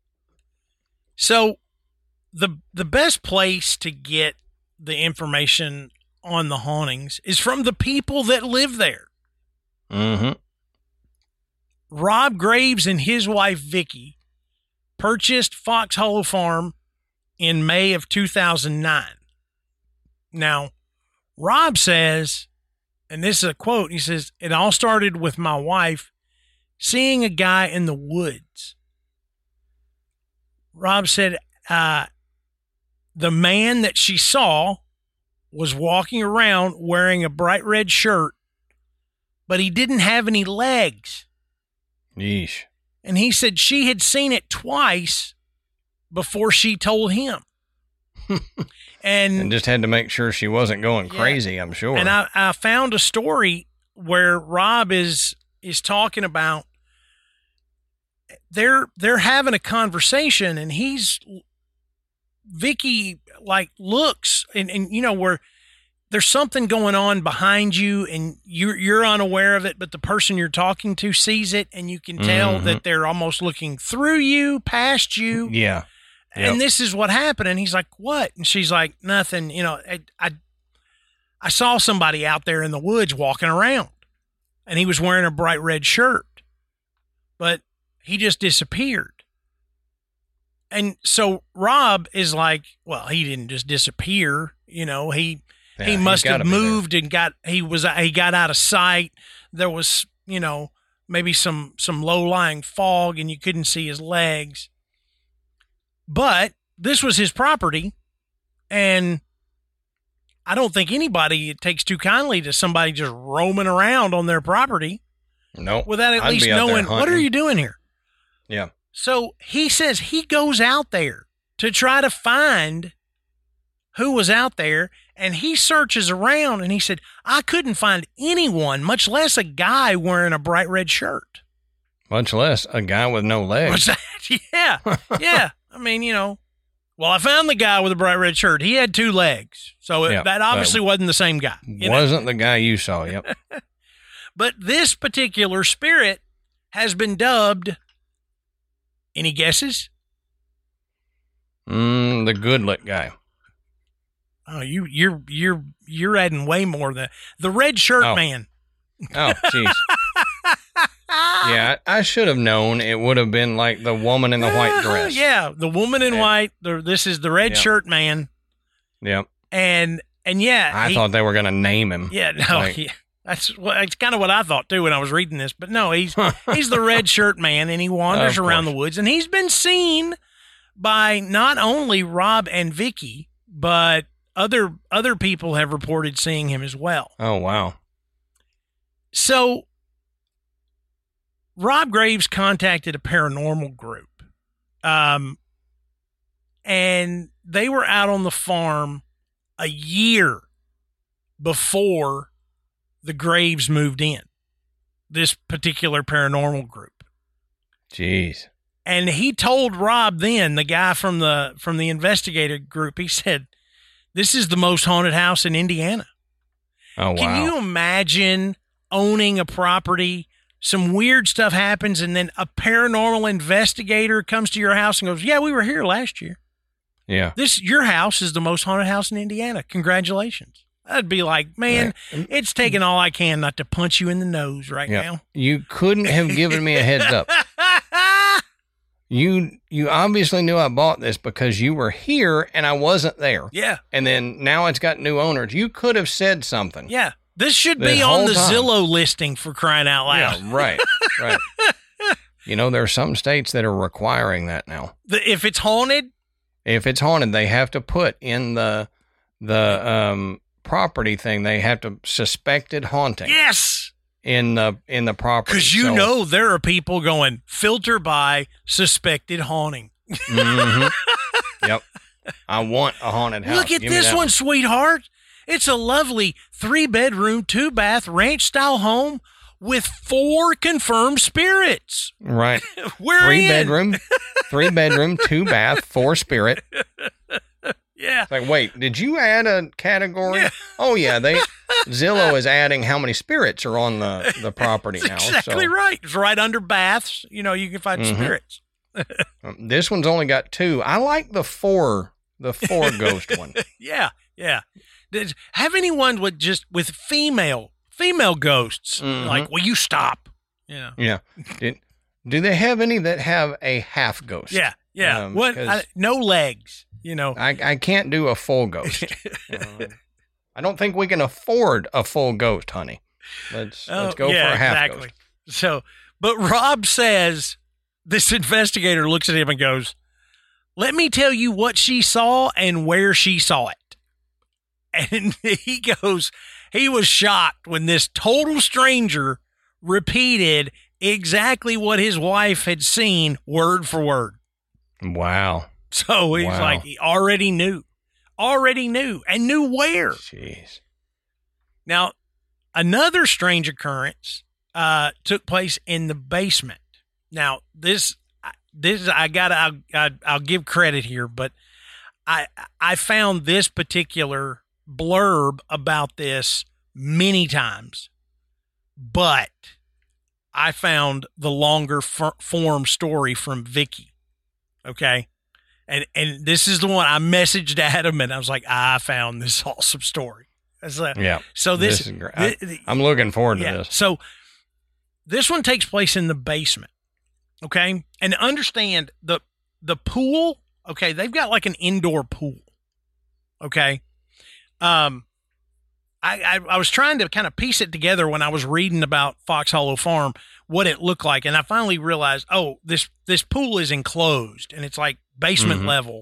B: So the best place to get the information on the hauntings is from the people that live there.
A: Mm-hmm.
B: Rob Graves and his wife, Vicky, purchased Fox Hollow Farm in May of 2009. Now, Rob says, and this is a quote, he says, "It all started with my wife seeing a guy in the woods." Rob said, the man that she saw was walking around wearing a bright red shirt, but he didn't have any legs.
A: Yeesh.
B: And he said she had seen it twice before she told him.
A: And just had to make sure she wasn't going crazy, I'm sure.
B: And I found a story where Rob is talking about they're having a conversation, and Vicky looks and where there's something going on behind you and you're unaware of it, but the person you're talking to sees it, and you can tell that they're almost looking through you, past you.
A: Yeah. Yep.
B: And this is what happened. And he's like, "What?" And she's like, "Nothing. I saw somebody out there in the woods walking around, and he was wearing a bright red shirt, but he just disappeared." And so Rob is like, "Well, he didn't just disappear. He must have moved and he got out of sight. There was, maybe some low-lying fog, and you couldn't see his legs. But this was his property, and I don't think anybody takes too kindly to somebody just roaming around on their property.
A: No,
B: without at least knowing, what are you doing here?"
A: Yeah.
B: So he says he goes out there to try to find who was out there, and he searches around, and he said, "I couldn't find anyone, much less a guy wearing a bright red shirt.
A: Much less a guy with no legs."
B: What's that? Yeah. Yeah. I mean, well, I found the guy with a bright red shirt. He had 2 legs. So that obviously wasn't the same guy.
A: Wasn't the guy you saw. Yep.
B: But this particular spirit has been dubbed, any guesses?
A: The Goodlet guy.
B: Oh, you're adding way more than the red shirt man.
A: Oh, jeez. Yeah, I should have known it would have been like the woman in the white dress.
B: Yeah, the woman in white. This is the red shirt man.
A: Yep.
B: And yeah,
A: I thought they were going to name him.
B: Yeah, no, that's kind of what I thought too when I was reading this. But no, he's the red shirt man, and he wanders around the woods, and he's been seen by not only Rob and Vicky, but other people have reported seeing him as well.
A: Oh, wow.
B: So Rob Graves contacted a paranormal group, and they were out on the farm a year before the Graves moved in, this particular paranormal group.
A: Jeez.
B: And he told Rob then, the guy from the investigator group, he said, this is the most haunted house in Indiana.
A: Oh, wow.
B: Can you imagine owning a property, some weird stuff happens, and then a paranormal investigator comes to your house and goes, yeah, we were here last year.
A: Yeah.
B: Your house is the most haunted house in Indiana. Congratulations. I'd be like, man, it's taking all I can not to punch you in the nose right now.
A: You couldn't have given me a heads up. You obviously knew I bought this because you were here and I wasn't there.
B: Yeah.
A: And then now it's got new owners. You could have said something.
B: Yeah. This should be on the Zillow listing, for crying out loud.
A: Yeah, right. You know, there are some states that are requiring that now.
B: If it's haunted?
A: If it's haunted, they have to put in the property thing, they have to suspected haunting.
B: Yes.
A: In the property.
B: Because you know there are people going, filter by suspected haunting.
A: Mm-hmm. Yep. I want a haunted house.
B: Look at this one, sweetheart. It's a lovely 3-bedroom, 2-bath ranch-style home with 4 confirmed spirits.
A: Right.
B: We're
A: 3-bedroom, 2-bath, 4 spirit.
B: Yeah.
A: It's like, wait, did you add a category? Yeah. Oh, yeah. Zillow is adding how many spirits are on the property now.
B: Exactly right. It's right under baths. You know, you can find spirits.
A: This one's only got 2. I like the 4 ghost one.
B: Yeah. Have anyone with female ghosts like, will you stop? Yeah.
A: Yeah. Do they have any that have a half ghost?
B: Yeah. No legs. You know,
A: I can't do a full ghost. I don't think we can afford a full ghost, honey. Let's go for a half ghost.
B: So, but Rob says, this investigator looks at him and goes, let me tell you what she saw and where she saw it. And he goes, he was shocked when this total stranger repeated exactly what his wife had seen word for word.
A: Wow.
B: So he's like, he already knew, and knew where.
A: Jeez.
B: Now, another strange occurrence took place in the basement. Now, this I'll give credit here, but I found this particular blurb about this many times, but I found the longer form story from Vicky. Okay. And this is the one I messaged Adam, and I was like, I found this awesome story.
A: Yeah.
B: So this
A: is great. I'm looking forward to this.
B: So this one takes place in the basement. Okay. And understand the pool. Okay. They've got like an indoor pool. Okay. I was trying to kind of piece it together when I was reading about Fox Hollow Farm, what it looked like. And I finally realized, this pool is enclosed and it's like basement level.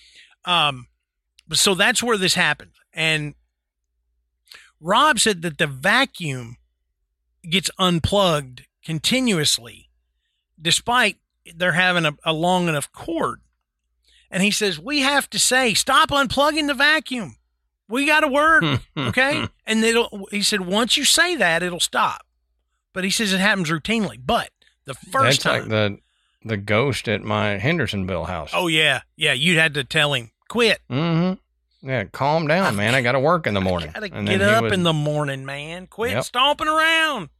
B: So that's where this happened. And Rob said that the vacuum gets unplugged continuously, despite they're having a long enough cord. And he says, we have to say, stop unplugging the vacuum. We got a word. Okay. And he said, once you say that, it'll stop. But he says it happens routinely. But the first time.
A: That's like the ghost at my Hendersonville house.
B: Oh, yeah. Yeah. You had to tell him, quit.
A: Mm-hmm. Yeah. Calm down, man. I got to work in the morning.
B: Got to get up in the morning, man. Quit stomping around.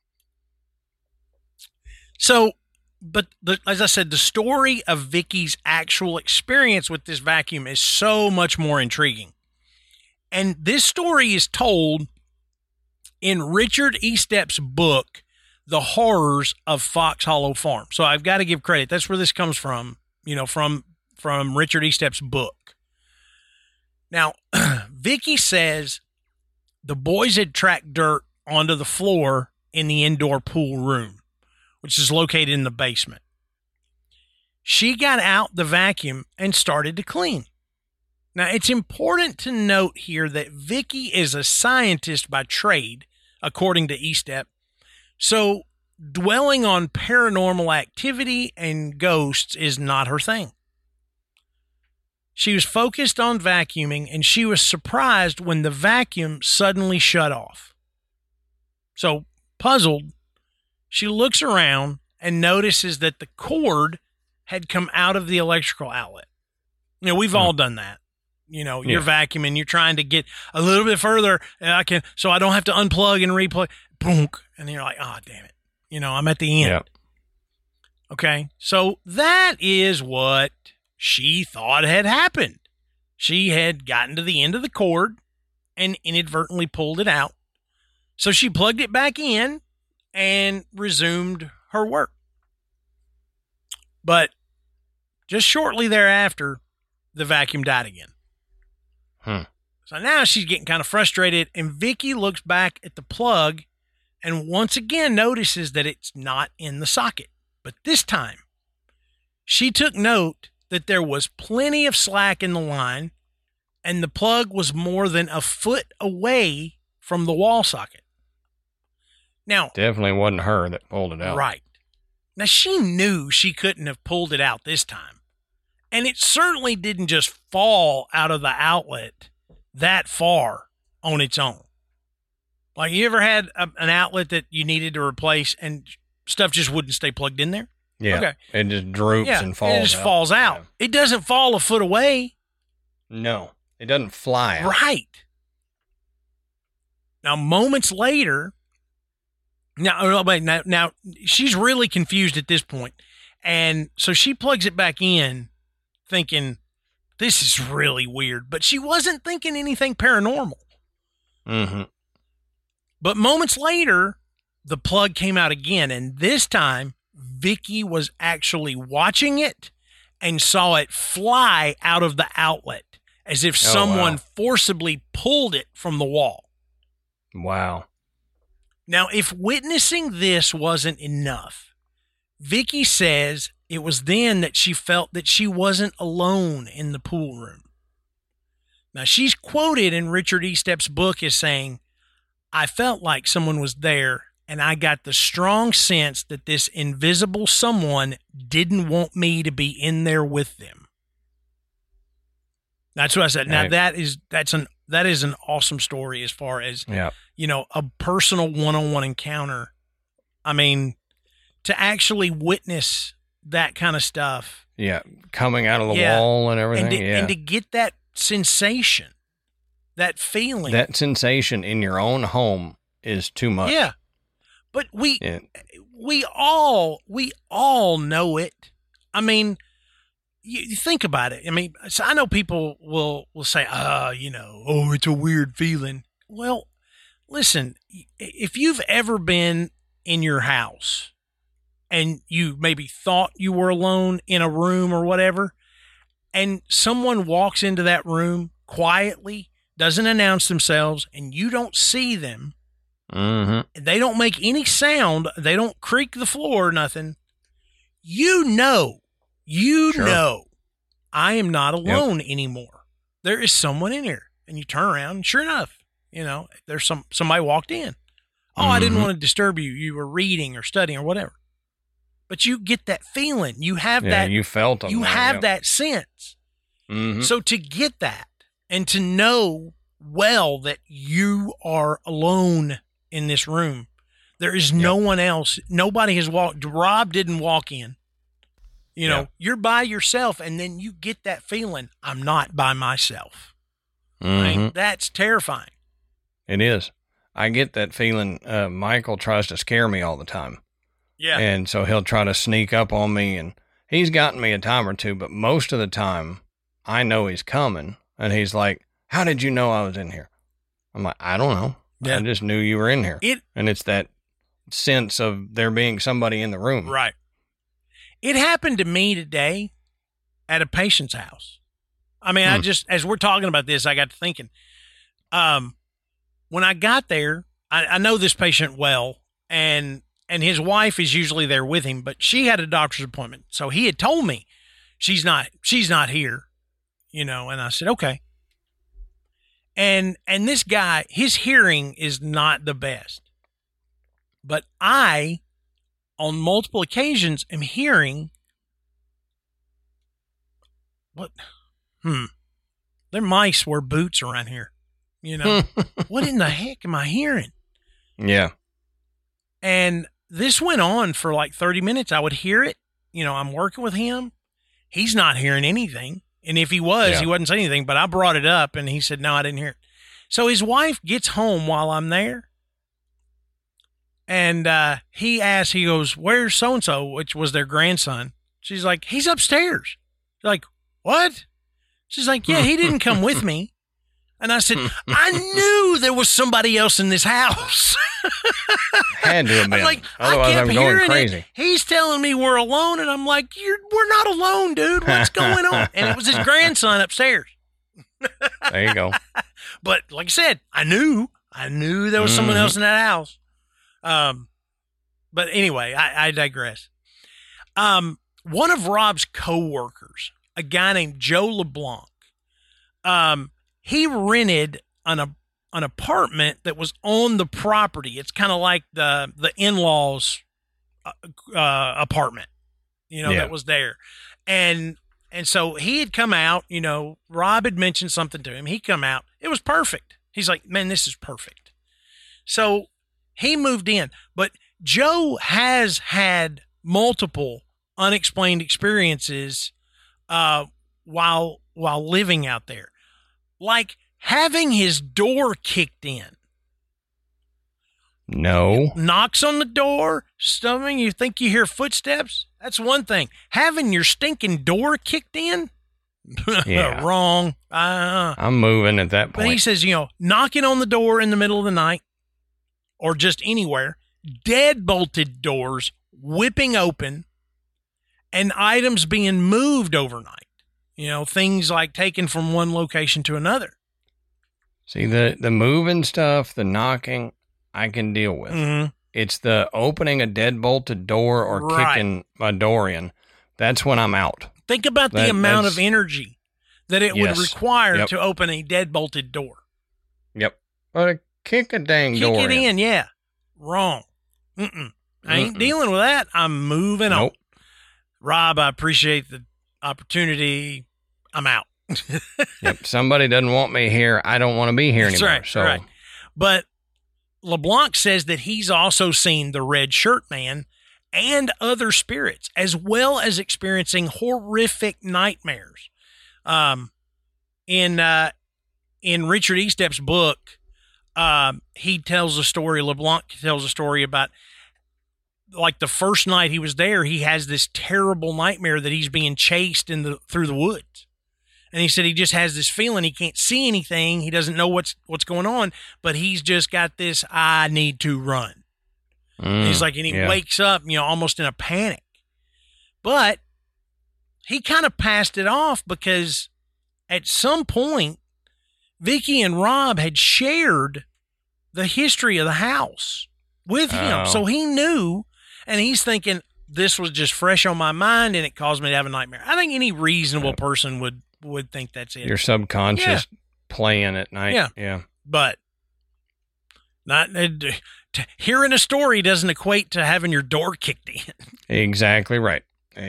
B: So, but as I said, the story of Vicky's actual experience with this vacuum is so much more intriguing. And this story is told in Richard Estep's book, The Horrors of Fox Hollow Farm. So I've got to give credit. That's where this comes from, from Richard Estep's book. Now, Vicky says the boys had tracked dirt onto the floor in the indoor pool room, which is located in the basement. She got out the vacuum and started to clean. Now, it's important to note here that Vicky is a scientist by trade, according to Estep. So dwelling on paranormal activity and ghosts is not her thing. She was focused on vacuuming, and she was surprised when the vacuum suddenly shut off. So, puzzled, she looks around and notices that the cord had come out of the electrical outlet. We've all done that. You're vacuuming, you're trying to get a little bit further, and so I don't have to unplug and replug. Boom, and then you're like, oh, damn it. I'm at the end.
A: Yep.
B: Okay, so that is what she thought had happened. She had gotten to the end of the cord and inadvertently pulled it out. So she plugged it back in and resumed her work. But just shortly thereafter, the vacuum died again. So now she's getting kind of frustrated, and Vicky looks back at the plug and once again notices that it's not in the socket. But this time, she took note that there was plenty of slack in the line, and the plug was more than a foot away from the wall socket. Now,
A: definitely wasn't her that pulled it out.
B: Right. Now, she knew she couldn't have pulled it out this time. And it certainly didn't just fall out of the outlet that far on its own. Like, you ever had an outlet that you needed to replace and stuff just wouldn't stay plugged in there?
A: Yeah. Okay. It just droops and falls out.
B: It just falls out. Yeah. It doesn't fall a foot away.
A: No, it doesn't fly out.
B: Right. Now, moments later, now she's really confused at this point. And so she plugs it back in thinking, this is really weird. But she wasn't thinking anything paranormal.
A: Mm-hmm.
B: But moments later, the plug came out again. And this time, Vicky was actually watching it and saw it fly out of the outlet as if someone forcibly pulled it from the wall.
A: Wow.
B: Now, if witnessing this wasn't enough, Vicky says it was then that she felt that she wasn't alone in the pool room. Now, she's quoted in Richard Estep's book as saying, I felt like someone was there, and I got the strong sense that this invisible someone didn't want me to be in there with them. That's what I said. Now, that is an awesome story as far as, a personal one-on-one encounter. I mean, to actually witness that kind of stuff.
A: Yeah, coming out of the wall and everything.
B: And to get that sensation, that feeling.
A: That sensation in your own home is too much.
B: Yeah. But we all know it. I mean, you think about it. I mean, so I know people will say, it's a weird feeling. Well, listen, if you've ever been in your house and you maybe thought you were alone in a room or whatever, and someone walks into that room quietly, doesn't announce themselves, and you don't see them, they don't make any sound, they don't creak the floor or nothing, you know, I am not alone anymore. There is someone in here. And you turn around, and sure enough, there's somebody walked in. Oh, I didn't want to disturb you. You were reading or studying or whatever. But you get that feeling. You have that.
A: You felt them.
B: You have that sense. So to get that and to know well that you are alone in this room, there is no one else. Nobody has walked. Rob didn't walk in. You're by yourself, and then you get that feeling, I'm not by myself. Right? That's terrifying.
A: It is. I get that feeling. Michael tries to scare me all the time.
B: Yeah.
A: And so he'll try to sneak up on me, and he's gotten me a time or two, but most of the time I know he's coming, and he's like, how did you know I was in here? I'm like, I don't know.
B: Yeah.
A: I just knew you were in here. And it's that sense of there being somebody in the room.
B: Right. It happened to me today at a patient's house. I mean, I just, as we're talking about this, I got to thinking, when I got there, I know this patient well, and his wife is usually there with him, but she had a doctor's appointment. So he had told me she's not here, and I said, okay. And this guy, his hearing is not the best, but I, on multiple occasions, am hearing what? There mice wear boots around here. What in the heck am I hearing?
A: Yeah.
B: And this went on for like 30 minutes. I would hear it. I'm working with him. He's not hearing anything. And if he was, he wasn't saying anything, but I brought it up and he said, no, I didn't hear it. So his wife gets home while I'm there. And he goes, where's so-and-so, which was their grandson. She's like, he's upstairs. She's like, what? She's like, yeah, he didn't come with me. And I said, I knew there was somebody else in this house.
A: Had to have been.
B: I'm like,
A: otherwise,
B: I kept
A: I'm going
B: hearing
A: crazy.
B: it. He's telling me we're alone, and I'm like, we're not alone, dude. What's going on? And it was his grandson upstairs.
A: There you go.
B: But like I said, I knew there was someone else in that house. But anyway, I digress. One of Rob's coworkers, a guy named Joe LeBlanc, he rented an apartment that was on the property. It's kind of like the in-laws apartment, that was there. And so he had come out, Rob had mentioned something to him. He come out. It was perfect. He's like, man, this is perfect. So he moved in. But Joe has had multiple unexplained experiences while living out there. Like having his door kicked in.
A: No.
B: Knocks on the door, stumbling, you think you hear footsteps? That's one thing. Having your stinking door kicked in?
A: Yeah.
B: Wrong.
A: I'm moving at that point.
B: But he says, knocking on the door in the middle of the night or just anywhere, dead-bolted doors whipping open, and items being moved overnight. Things like taken from one location to another.
A: See, the moving stuff, the knocking, I can deal with.
B: Mm-hmm.
A: It's the opening a dead-bolted door or kicking a door in. That's when I'm out.
B: Think about the amount of energy that it would require to open a dead-bolted door.
A: Yep. But kick a dang door
B: in. Kick it in, yeah. Wrong. I ain't dealing with that. I'm moving on. Rob, I appreciate the opportunity. I'm out.
A: Yep. Somebody doesn't want me here. I don't want to be here anymore.
B: Right,
A: so.
B: Right. But LeBlanc says that he's also seen the Red Shirt Man and other spirits, as well as experiencing horrific nightmares. In Richard Estep's book, he tells a story. LeBlanc tells a story about, like, the first night he was there, he has this terrible nightmare that he's being chased through the woods. And he said he just has this feeling he can't see anything. He doesn't know what's going on, but he's just got this, I need to run. He's like, and he wakes up, almost in a panic. But he kind of passed it off because at some point, Vicky and Rob had shared the history of the house with him. So he knew, and he's thinking, this was just fresh on my mind and it caused me to have a nightmare. I think any reasonable person would think that's it.
A: Your subconscious playing at night. Yeah.
B: But not hearing a story doesn't equate to having your door kicked in.
A: Exactly right.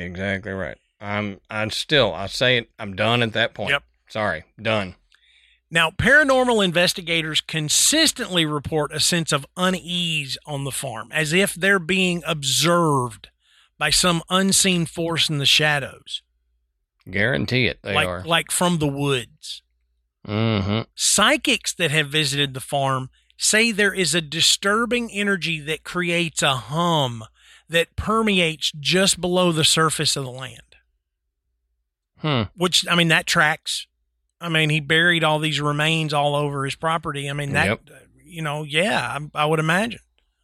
A: I'll say it. I'm done at that point.
B: Yep.
A: Sorry. Done.
B: Now, paranormal investigators consistently report a sense of unease on the farm, as if they're being observed by some unseen force in the shadows.
A: Guarantee it, they are.
B: Like from the woods.
A: Mm-hmm.
B: Psychics that have visited the farm say there is a disturbing energy that creates a hum that permeates just below the surface of the land. Which, that tracks. I mean, he buried all these remains all over his property. I mean, that,
A: Yep.
B: I would imagine.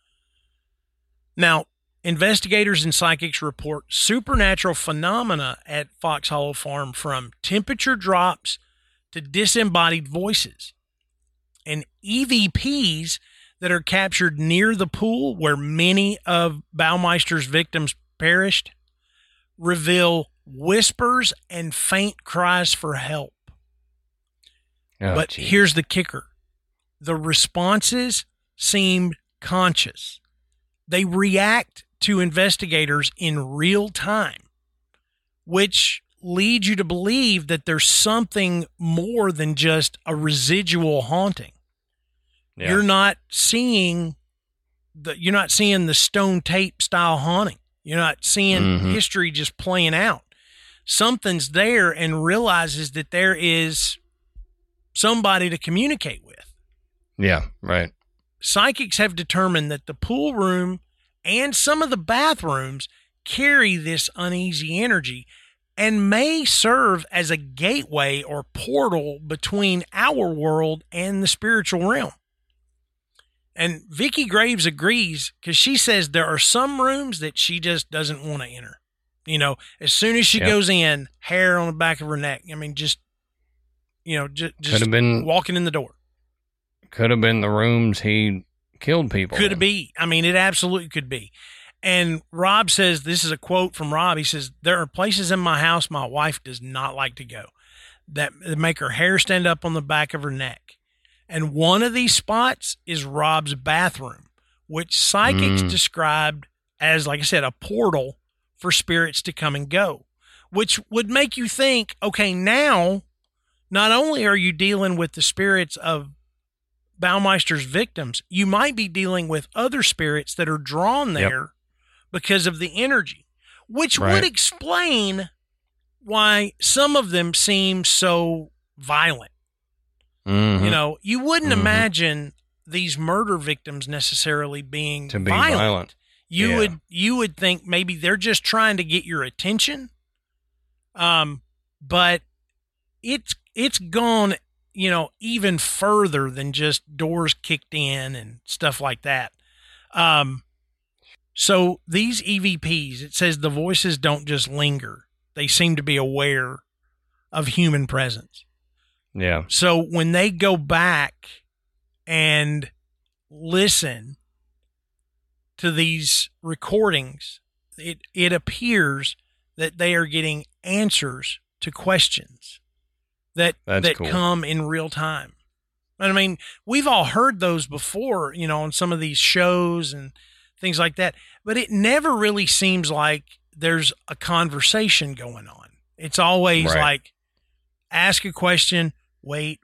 B: Now, investigators and psychics report supernatural phenomena at Fox Hollow Farm, from temperature drops to disembodied voices. And EVPs that are captured near the pool where many of Baumeister's victims perished reveal whispers and faint cries for help.
A: Oh,
B: But
A: geez.
B: here's the kicker. The responses seem conscious. They react to investigators in real time, which leads you to believe that there's something more than just a residual haunting.
A: Yeah.
B: You're not seeing the stone tape style haunting. You're not seeing history just playing out. Something's there and realizes that there is somebody to communicate with.
A: Yeah, right.
B: Psychics have determined that the pool room and some of the bathrooms carry this uneasy energy and may serve as a gateway or portal between our world and the spiritual realm. And Vicki Graves agrees, because she says there are some rooms that she just doesn't want to enter. As soon as she goes in, hair on the back of her neck. I mean, just
A: Could have been
B: walking in the door.
A: Could have been the rooms he killed people.
B: Could
A: in.
B: be. I mean, it absolutely could be. And Rob says, this is a quote from Rob. He says, there are places in my house my wife does not like to go that make her hair stand up on the back of her neck. And one of these spots is Rob's bathroom, which psychics described as, like I said, a portal for spirits to come and go, which would make you think, okay, now not only are you dealing with the spirits of Baumeister's victims, you might be dealing with other spirits that are drawn there because of the energy, which would explain why some of them seem so violent. You wouldn't imagine these murder victims necessarily being
A: to be
B: violent. You would think maybe they're just trying to get your attention. But it's gone, even further than just doors kicked in and stuff like that. So these EVPs, it says the voices don't just linger. They seem to be aware of human presence.
A: Yeah.
B: So when they go back and listen to these recordings, it appears that they are getting answers to questions that
A: cool.
B: come in real time. I mean, we've all heard those before, on some of these shows and things like that, but it never really seems like there's a conversation going on. It's always like, ask a question, wait.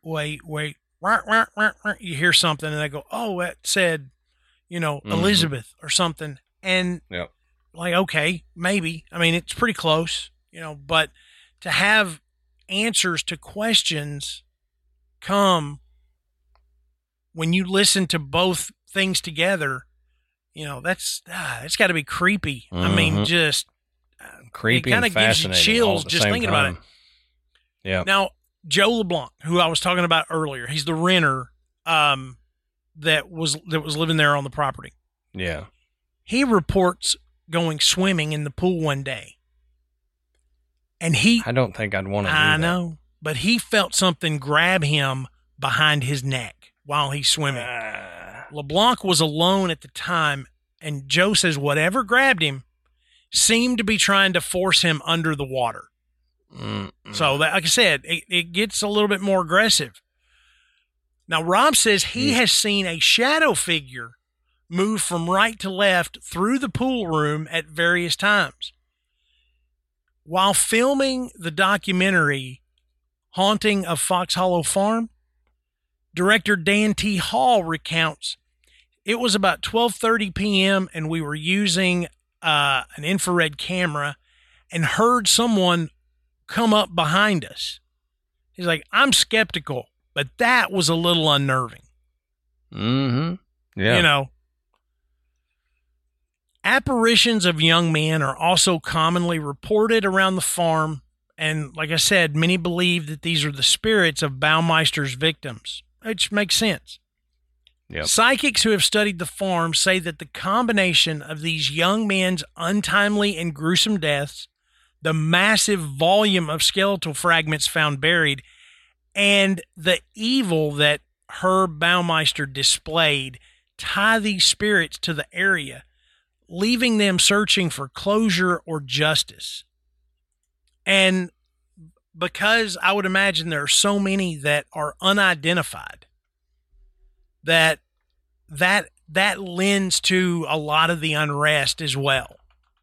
B: You hear something and they go, oh, that said, Elizabeth or something. And like, okay, maybe. I mean, it's pretty close, but to have answers to questions come when you listen to both things together, that's got to be creepy. I mean, just
A: creepy,
B: it kind
A: and
B: of gives you
A: fascinating
B: chills just thinking about it.
A: Yeah.
B: Now, Joe LeBlanc, who I was talking about earlier, he's the renter that was living there on the property.
A: Yeah.
B: He reports going swimming in the pool one day. And
A: I don't think I'd want to do that.
B: I know, but he felt something grab him behind his neck while he's swimming. LeBlanc was alone at the time, and Joe says whatever grabbed him seemed to be trying to force him under the water. So, like I said, it gets a little bit more aggressive. Now, Rob says he has seen a shadow figure move from right to left through the pool room at various times. While filming the documentary Haunting of Fox Hollow Farm, director Dan T. Hall recounts, it was about 12:30 p.m. and we were using an infrared camera and heard someone come up behind us. He's like, I'm skeptical, but that was a little unnerving.
A: Yeah.
B: Apparitions of young men are also commonly reported around the farm And like I said, many believe that these are the spirits of Baumeister's victims, which makes sense.
A: Yep.
B: Psychics who have studied the farm say that the combination of these young men's untimely and gruesome deaths, the massive volume of skeletal fragments found buried, and the evil that Herb Baumeister displayed tie these spirits to the area, leaving them searching for closure or justice. And because I would imagine there are so many that are unidentified, that lends to a lot of the unrest as well.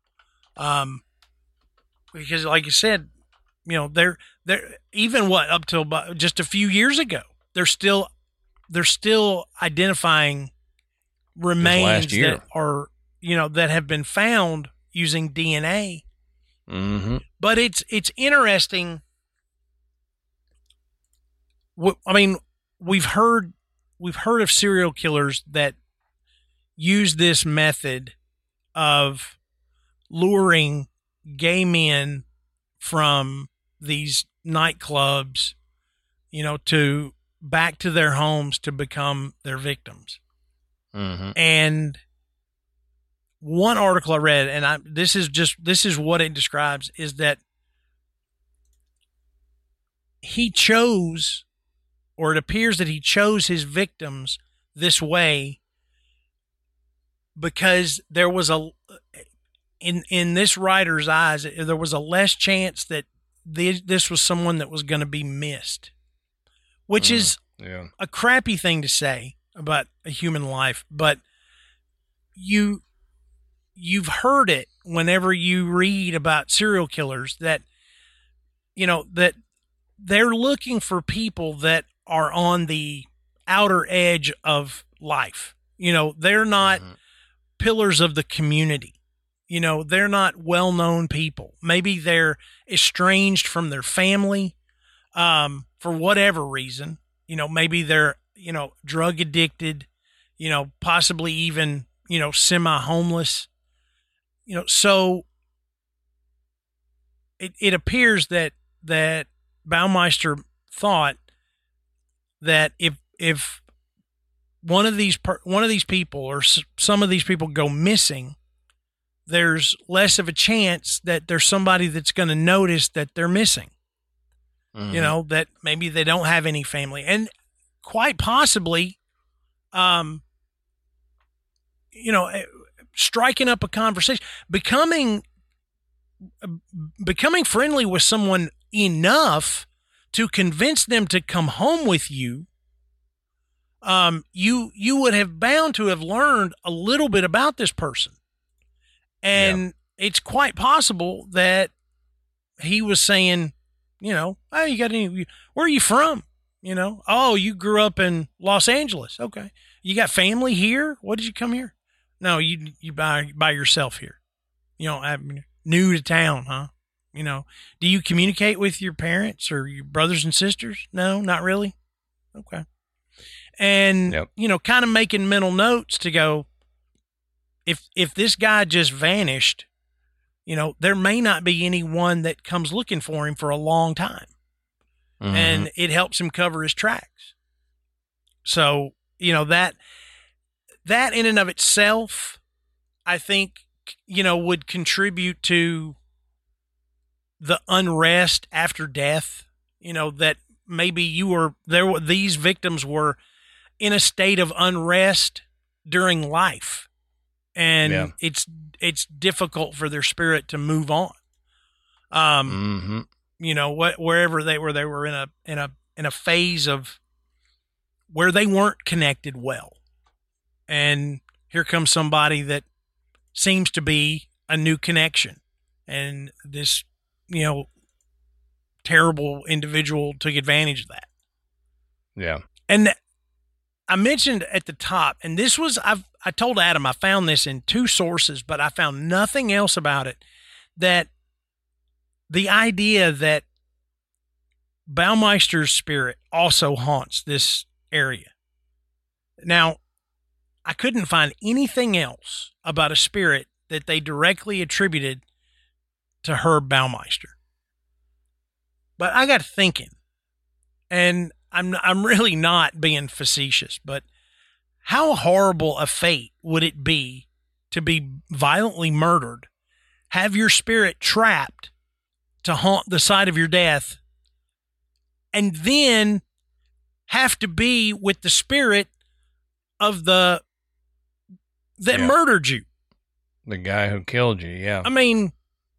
B: Because like you said, they're even up till just a few years ago, they're still identifying remains that are, that have been found using DNA.
A: Mm-hmm.
B: But it's interesting. I mean, we've heard of serial killers that use this method of luring gay men from these nightclubs, to back to their homes to become their victims.
A: Mm-hmm.
B: And one article I read, and this is what it describes, is that he chose, or it appears that he chose his victims this way because there was in this writer's eyes, there was a less chance that this was someone that was going to be missed, which is a crappy thing to say about a human life, but you've heard it whenever you read about serial killers that, that they're looking for people that are on the outer edge of life. They're not pillars of the community. They're not well-known people. Maybe they're estranged from their family, for whatever reason. Maybe they're, drug addicted, possibly even, semi-homeless. So it appears that Baumeister thought that if one of these people or some of these people go missing, there's less of a chance that there's somebody that's going to notice that they're missing. Mm-hmm. That maybe they don't have any family, and quite possibly, striking up a conversation, becoming friendly with someone enough to convince them to come home with you. You would have bound to have learned a little bit about this person. And it's quite possible that he was saying, oh, you got any, where are you from? Oh, you grew up in Los Angeles. Okay. You got family here? What did you come here? No, you by yourself here. I'm new to town, huh? Do you communicate with your parents or your brothers and sisters? No, not really. Okay. And, kind of making mental notes to go, if this guy just vanished, there may not be anyone that comes looking for him for a long time. Mm-hmm. And it helps him cover his tracks. So, that in and of itself, I think, would contribute to the unrest after death, that maybe these victims were in a state of unrest during life. And it's difficult for their spirit to move on. Wherever they were in a phase of where they weren't connected well. And here comes somebody that seems to be a new connection. And this, terrible individual took advantage of that.
A: Yeah.
B: And I mentioned at the top, and this was, I told Adam, I found this in 2 sources, but I found nothing else about it, that the idea that Baumeister's spirit also haunts this area. Now, I couldn't find anything else about a spirit that they directly attributed to Herb Baumeister. But I got thinking, and I'm really not being facetious, but how horrible a fate would it be to be violently murdered, have your spirit trapped to haunt the site of your death, and then have to be with the spirit of that murdered you.
A: The guy who killed you, yeah.
B: I mean,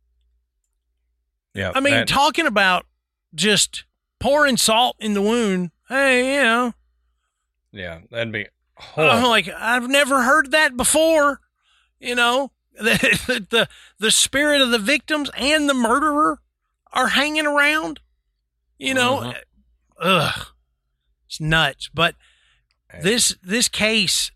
B: talking about just pouring salt in the wound. Hey,
A: yeah, that'd be horrible.
B: I'm like, I've never heard that before. The spirit of the victims and the murderer are hanging around. Ugh, it's nuts. But this case,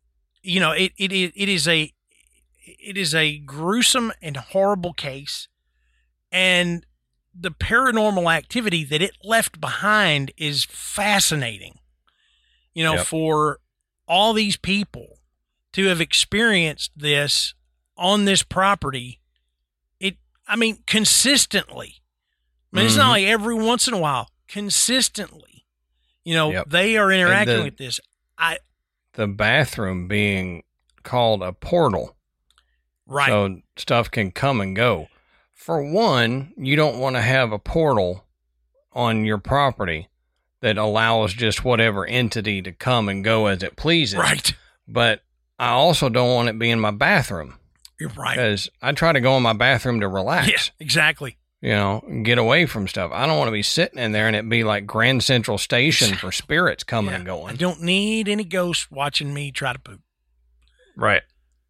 B: it is a gruesome and horrible case, and the paranormal activity that it left behind is fascinating. For all these people to have experienced this on this property, consistently. It's not like every once in a while, consistently. They are interacting with this.
A: The bathroom being called a portal.
B: Right.
A: So stuff can come and go. For one, you don't want to have a portal on your property that allows just whatever entity to come and go as it pleases.
B: Right.
A: But I also don't want it being in my bathroom.
B: You're right.
A: Because I try to go in my bathroom to relax.
B: Yeah, exactly.
A: Get away from stuff. I don't want to be sitting in there and it be like Grand Central Station for spirits coming and going.
B: I don't need any ghosts watching me try to poop.
A: Right.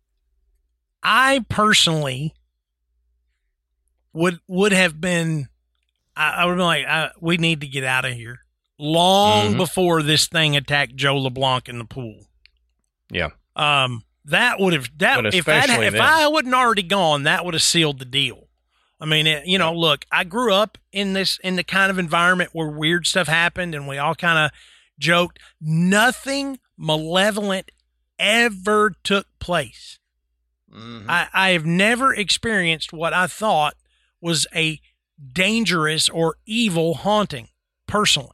B: I personally would have been, I would have been like, we need to get out of here long before this thing attacked Joe LeBlanc in the pool.
A: Yeah.
B: That would have, if I wasn't already gone, that would have sealed the deal. Look, I grew up in the kind of environment where weird stuff happened and we all kind of joked. Nothing malevolent ever took place. I have never experienced what I thought was a dangerous or evil haunting, personally.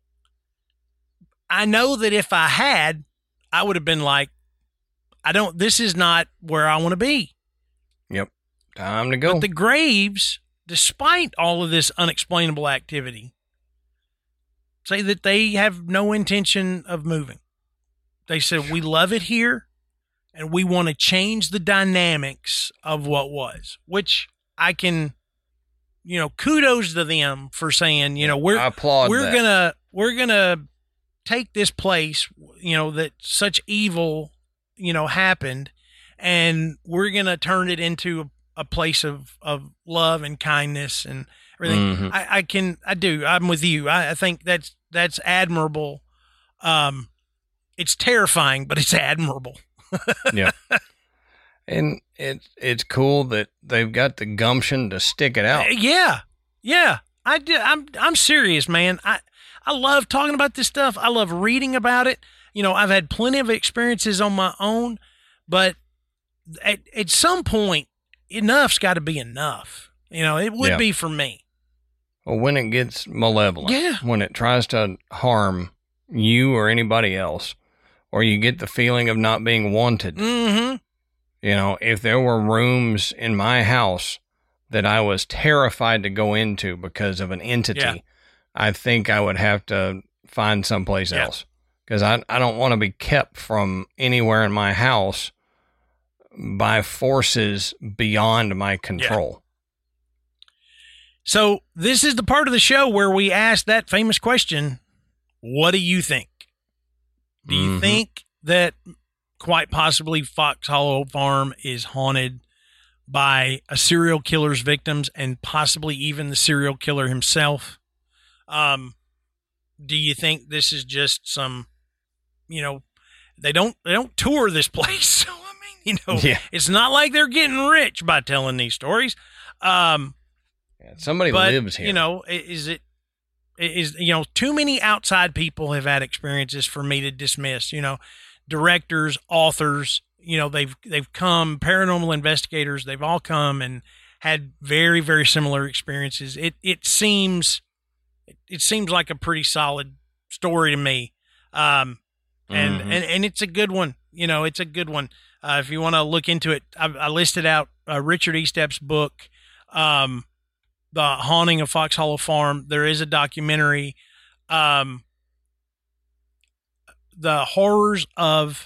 B: I know that if I had, I would have been like, this is not where I want to be.
A: Yep. Time to go.
B: But the Graves, despite all of this unexplainable activity, say that they have no intention of moving. They said, we love it here, and we want to change the dynamics of what was, which I can, kudos to them for saying,
A: I applaud that.
B: we're gonna take this place, that such evil, happened, and we're gonna turn it into a place of love and kindness and everything. I'm with you. I think that's admirable. It's terrifying, but it's admirable.
A: Yeah. And it's cool that they've got the gumption to stick it out.
B: Yeah. I'm serious, man. I love talking about this stuff. I love reading about it. I've had plenty of experiences on my own, but at some point, enough's got to be enough. It would be for me.
A: Well, when it gets malevolent, when it tries to harm you or anybody else, or you get the feeling of not being wanted. If there were rooms in my house that I was terrified to go into because of an entity, I think I would have to find someplace else. Because I don't want to be kept from anywhere in my house by forces beyond my control.
B: So this is the part of the show where we ask that famous question, what do you think? Do you think that quite possibly Fox Hollow Farm is haunted by a serial killer's victims and possibly even the serial killer himself? Do you think this is just some, they don't tour this place. So, it's not like they're getting rich by telling these stories.
A: Somebody lives here.
B: Is too many outside people have had experiences for me to dismiss, directors, authors, they've come, paranormal investigators, they've all come and had very, very similar experiences. It seems it seems like a pretty solid story to me. And it's a good one. You know, it's a good one. If you want to look into it, I listed out Richard Estep's book, The Haunting of Fox Hollow Farm. There is a documentary, The Horrors of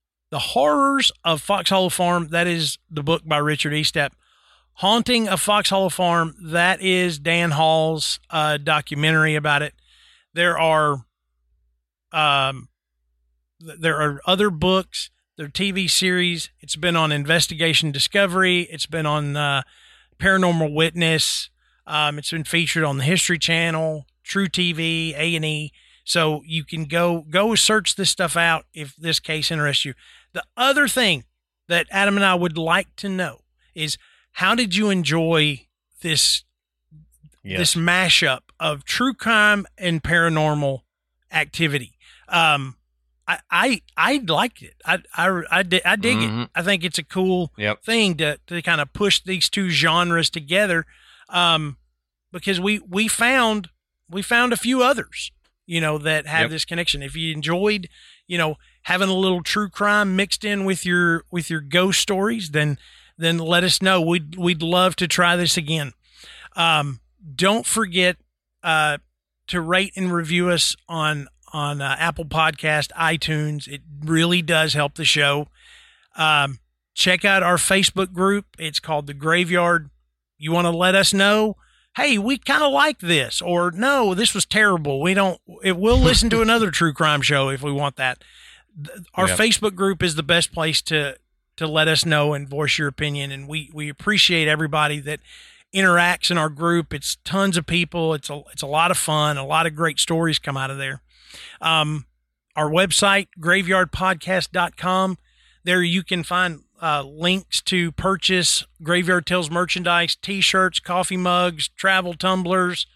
B: Fox Hollow Farm. That is the book by Richard Estep. Haunting of Fox Hollow Farm. That is Dan Hall's documentary about it. There are other books. There are TV series. It's been on Investigation Discovery. It's been on Paranormal Witness. It's been featured on the History Channel, True TV, A&E. So you can go search this stuff out if this case interests you. The other thing that Adam and I would like to know is, how did you enjoy this mashup of true crime and paranormal activity? I liked it. I dig it. I think it's a cool thing to kind of push these two genres together, because we found a few others, you know, that have this connection. If you enjoyed, you know, having a little true crime mixed in with your ghost stories, then let us know. We'd love to try this again. Don't forget to rate and review us on Apple Podcast, iTunes. It really does help the show. Check out our Facebook group. It's called The Graveyard. You want to let us know, hey, we kind of like this, or no, this was terrible. We'll listen to another true crime show if we want that. Our Facebook group is the best place to let us know and voice your opinion. And we appreciate everybody that interacts in our group. It's tons of people. It's a lot of fun. A lot of great stories come out of there. Our website, graveyardpodcast.com. There you can find links to purchase Graveyard Tales merchandise, t-shirts, coffee mugs, travel tumblers.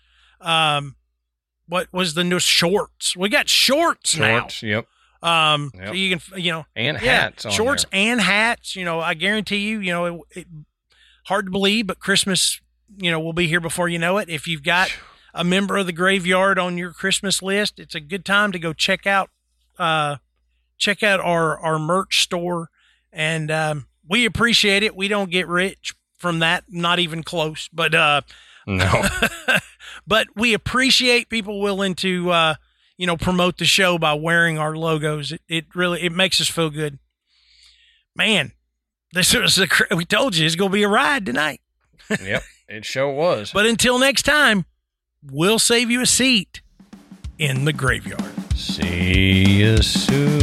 B: What was the new shorts? We got shorts now.
A: Yep.
B: So you can, you know,
A: and hats, on
B: shorts
A: there.
B: and hats. You know, I guarantee you, it hard to believe, but Christmas, you know, will be here before you know it. If you've got a member of the Graveyard on your Christmas list, it's a good time to go check out our merch store. And we appreciate it. We don't get rich from that, not even close, but
A: no.
B: But we appreciate people willing to promote the show by wearing our logos. It really makes us feel good. Man, we told you it's going to be a ride tonight.
A: Yep, it sure was.
B: But until next time, we'll save you a seat in the graveyard.
A: See you soon.